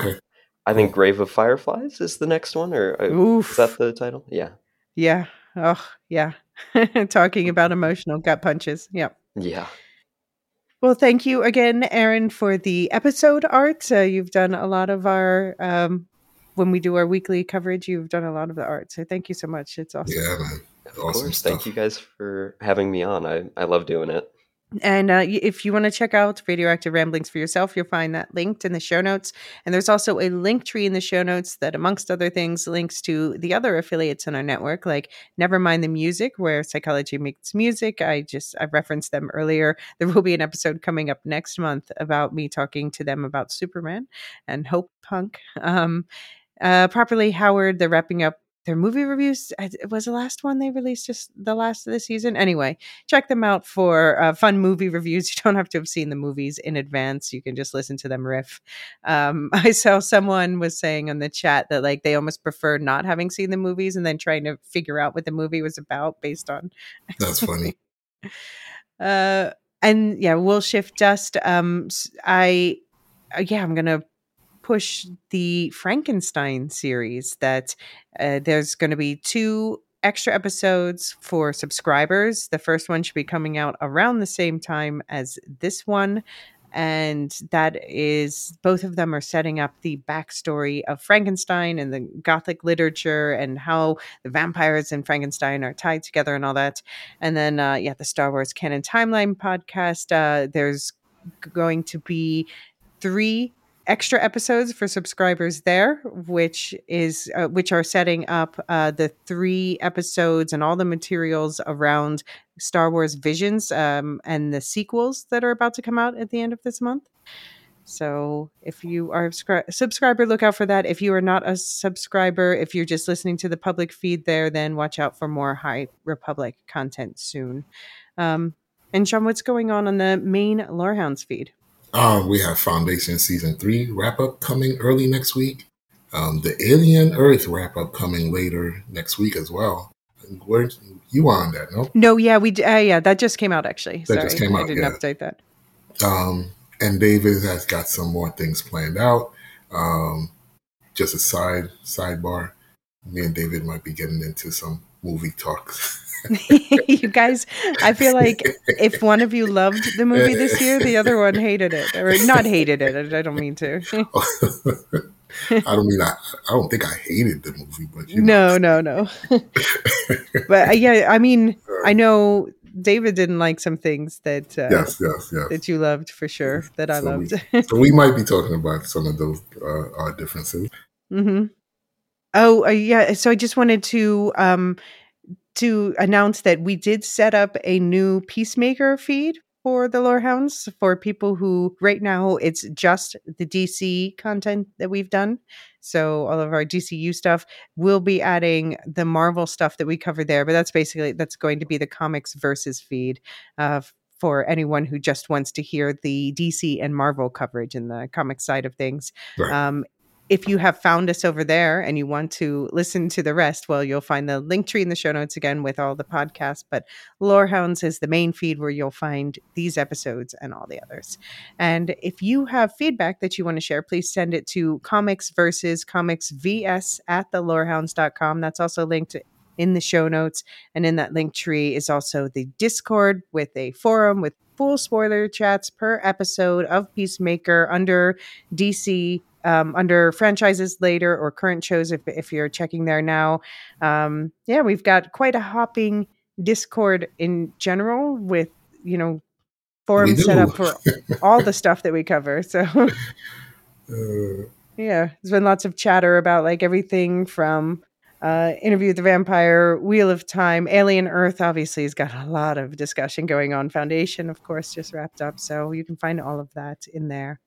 I think Grave of Fireflies is the next one, or is that the title? Yeah. Yeah. Oh, yeah. Talking about emotional gut punches. Yep. Yeah. Well, thank you again, Aaron, for the episode art. You've done a lot of our, when we do our weekly coverage, you've done a lot of the art. So thank you so much. It's awesome. Yeah, man. Of course. Thank you guys for having me on. I love doing it. And if you want to check out Radioactive Ramblings for yourself, you'll find that linked in the show notes. And there's also a link tree in the show notes that, amongst other things, links to the other affiliates in our network, like Nevermind the Music, where Psychology Meets Music. I referenced them earlier. There will be an episode coming up next month about me talking to them about Superman and Hope Punk. Properly Howard, they're wrapping up their movie reviews. It was the last one they released, just the last of the season. Anyway, check them out for fun movie reviews. You don't have to have seen the movies in advance. You can just listen to them riff. I saw someone was saying on the chat that like they almost prefer not having seen the movies and then trying to figure out what the movie was about based on. That's funny. And yeah, Will Shift Dust. I'm gonna push the Frankenstein series that there's going to be 2 extra episodes for subscribers. The first one should be coming out around the same time as this one. And that is, both of them are setting up the backstory of Frankenstein and the Gothic literature and how the vampires and Frankenstein are tied together and all that. And then, the Star Wars Canon Timeline podcast, there's going to be 3 extra episodes for subscribers there, which are setting up the 3 episodes and all the materials around Star Wars Visions and the sequels that are about to come out at the end of this month. So if you are a subscriber, look out for that. If you are not a subscriber, if you're just listening to the public feed there, then watch out for more High Republic content soon. And Sean, what's going on the main Lorehounds feed? We have Foundation Season 3 wrap-up coming early next week. The Alien Earth wrap-up coming later next week as well. Where you on that, no? No, yeah, that just came out, actually. That just came out, I didn't update that. And David has got some more things planned out. Just a sidebar. Me and David might be getting into some movie talk You guys, I feel like if one of you loved the movie this year, the other one hated it, or not hated it. I don't mean to. I don't think I hated the movie, but No. But yeah, I mean, I know David didn't like some things that yes. that you loved for sure. That I loved. So we might be talking about some of those differences. Mm-hmm. Oh, yeah. So I just wanted to announce that we did set up a new Peacemaker feed for the Lorehounds for people who right now it's just the DC content that we've done. So all of our DCU stuff, we'll be adding the Marvel stuff that we cover there, but that's going to be the comics versus feed for anyone who just wants to hear the DC and Marvel coverage in the comic side of things. Right. If you have found us over there and you want to listen to the rest, well, you'll find the link tree in the show notes again with all the podcasts. But Lorehounds is the main feed where you'll find these episodes and all the others. And if you have feedback that you want to share, please send it to comicsvs@thelorehounds.com. That's also linked in the show notes. And in that link tree is also the Discord with a forum with full spoiler chats per episode of Peacemaker under DC, under franchises later or current shows if you're checking there now. We've got quite a hopping Discord in general with, forums set up for all the stuff that we cover. So there's been lots of chatter about like everything from Interview with the Vampire, Wheel of Time, Alien Earth obviously has got a lot of discussion going on. Foundation, of course, just wrapped up. So you can find all of that in there.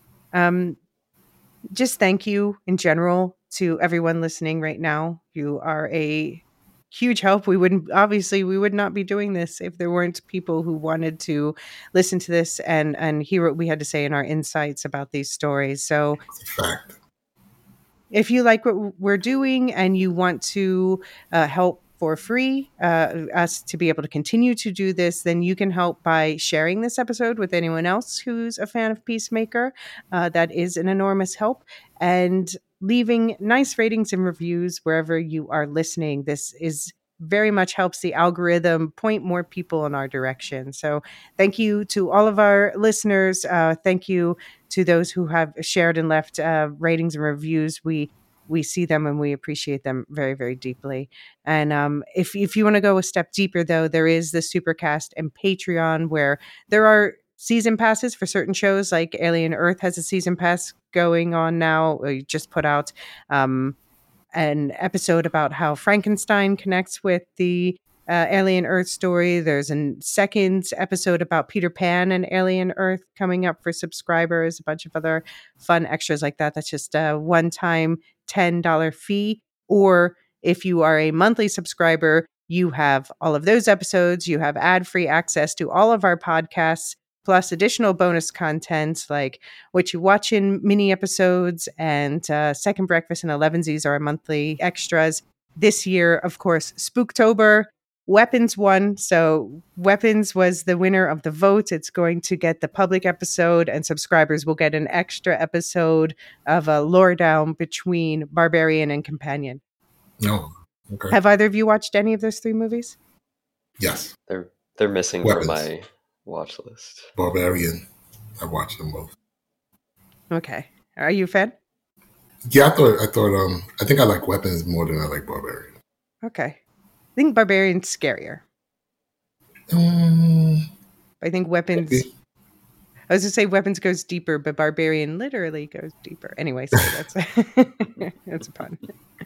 Just thank you in general to everyone listening right now. You are a huge help. We would not be doing this if there weren't people who wanted to listen to this and hear what we had to say in our insights about these stories. So if you like what we're doing and you want to help for free, us to be able to continue to do this, then you can help by sharing this episode with anyone else who's a fan of Peacemaker. That is an enormous help. And leaving nice ratings and reviews wherever you are listening. This is very much helps the algorithm point more people in our direction. So thank you to all of our listeners. Thank you to those who have shared and left ratings and reviews. We see them and we appreciate them very, very deeply. And if you want to go a step deeper, though, there is the Supercast and Patreon where there are season passes for certain shows, like Alien Earth has a season pass going on now. We just put out an episode about how Frankenstein connects with the Alien Earth story. There's a second episode about Peter Pan and Alien Earth coming up for subscribers, a bunch of other fun extras like that. That's just a one-time $10 fee. Or if you are a monthly subscriber, you have all of those episodes. You have ad-free access to all of our podcasts, plus additional bonus content like What You Watchin' mini episodes and Second Breakfast and 11sies are our monthly extras. This year, of course, Spooktober. Weapons won. So Weapons was the winner of the vote. It's going to get the public episode, and subscribers will get an extra episode of a lore down between Barbarian and Companion. No. Okay. Have either of you watched any of those three movies? Yes. They're missing Weapons. from my watch list. Barbarian. I watched them both. Okay. Are you a fan? Yeah, I think I like Weapons more than I like Barbarian. Okay. I think Barbarian's scarier. I think Weapons... Maybe. I was going to say Weapons goes deeper, but Barbarian literally goes deeper. Anyway, so that's, that's a pun.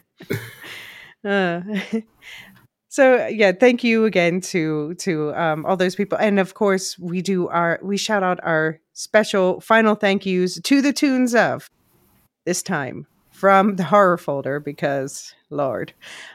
So yeah, thank you again to all those people. And of course, we shout out our special final thank yous to the tunes of this time from the horror folder because Lord.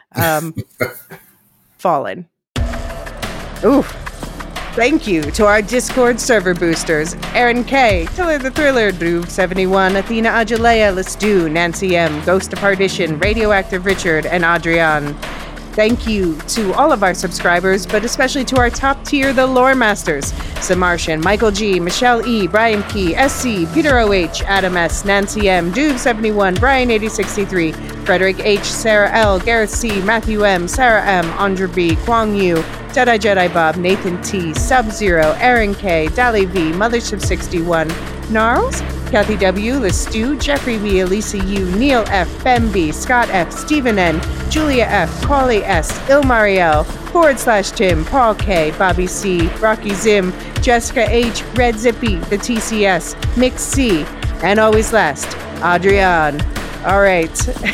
Fallen. Ooh. Thank you to our Discord server boosters, Aaron K, Tiller the Thriller, Droog71, Athena Ajalea, Let's Do, Nancy M, Ghost of Partition, Radioactive Richard, and Adrian. Thank you to all of our subscribers, but especially to our top tier, the Lore Masters. Samartian, Michael G, Michelle E, Brian P, SC, Peter OH, Adam S, Nancy M, Dube71, Brian 8063, Frederick H, Sarah L, Gareth C, Matthew M, Sarah M, Andra B, Kwang Yu, Jedi Bob, Nathan T, Sub-Zero, Aaron K, Dali V, Mothership 61, Gnarls, Kathy W, Lestu, Jeffrey V, Elisa U, Neil F, Ben B, Scott F, Stephen N, Julia F, Paulie S, Ilmariel, /Tim, Paul K, Bobby C, Rocky Zim, Jessica H, Red Zippy, the TCS, Mick C, and always last, Adrian. All right.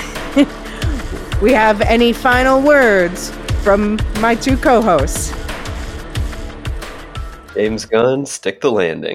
We have any final words from my two co-hosts? James Gunn, stick the landing.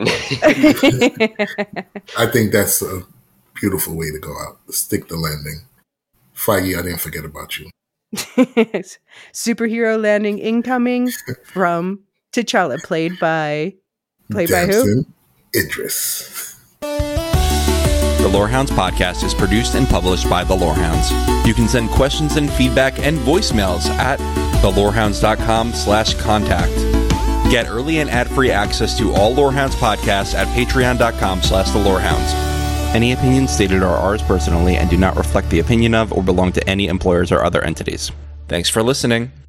I think that's a beautiful way to go out. Stick the landing. Feige, I didn't forget about you. Superhero landing incoming from T'Challa, played by who? Damson Idris. The Lorehounds podcast is produced and published by The Lorehounds. You can send questions and feedback and voicemails at thelorehounds.com/contact. Get early and ad-free access to all Lorehounds podcasts at patreon.com/thelorehounds. Any opinions stated are ours personally and do not reflect the opinion of or belong to any employers or other entities. Thanks for listening.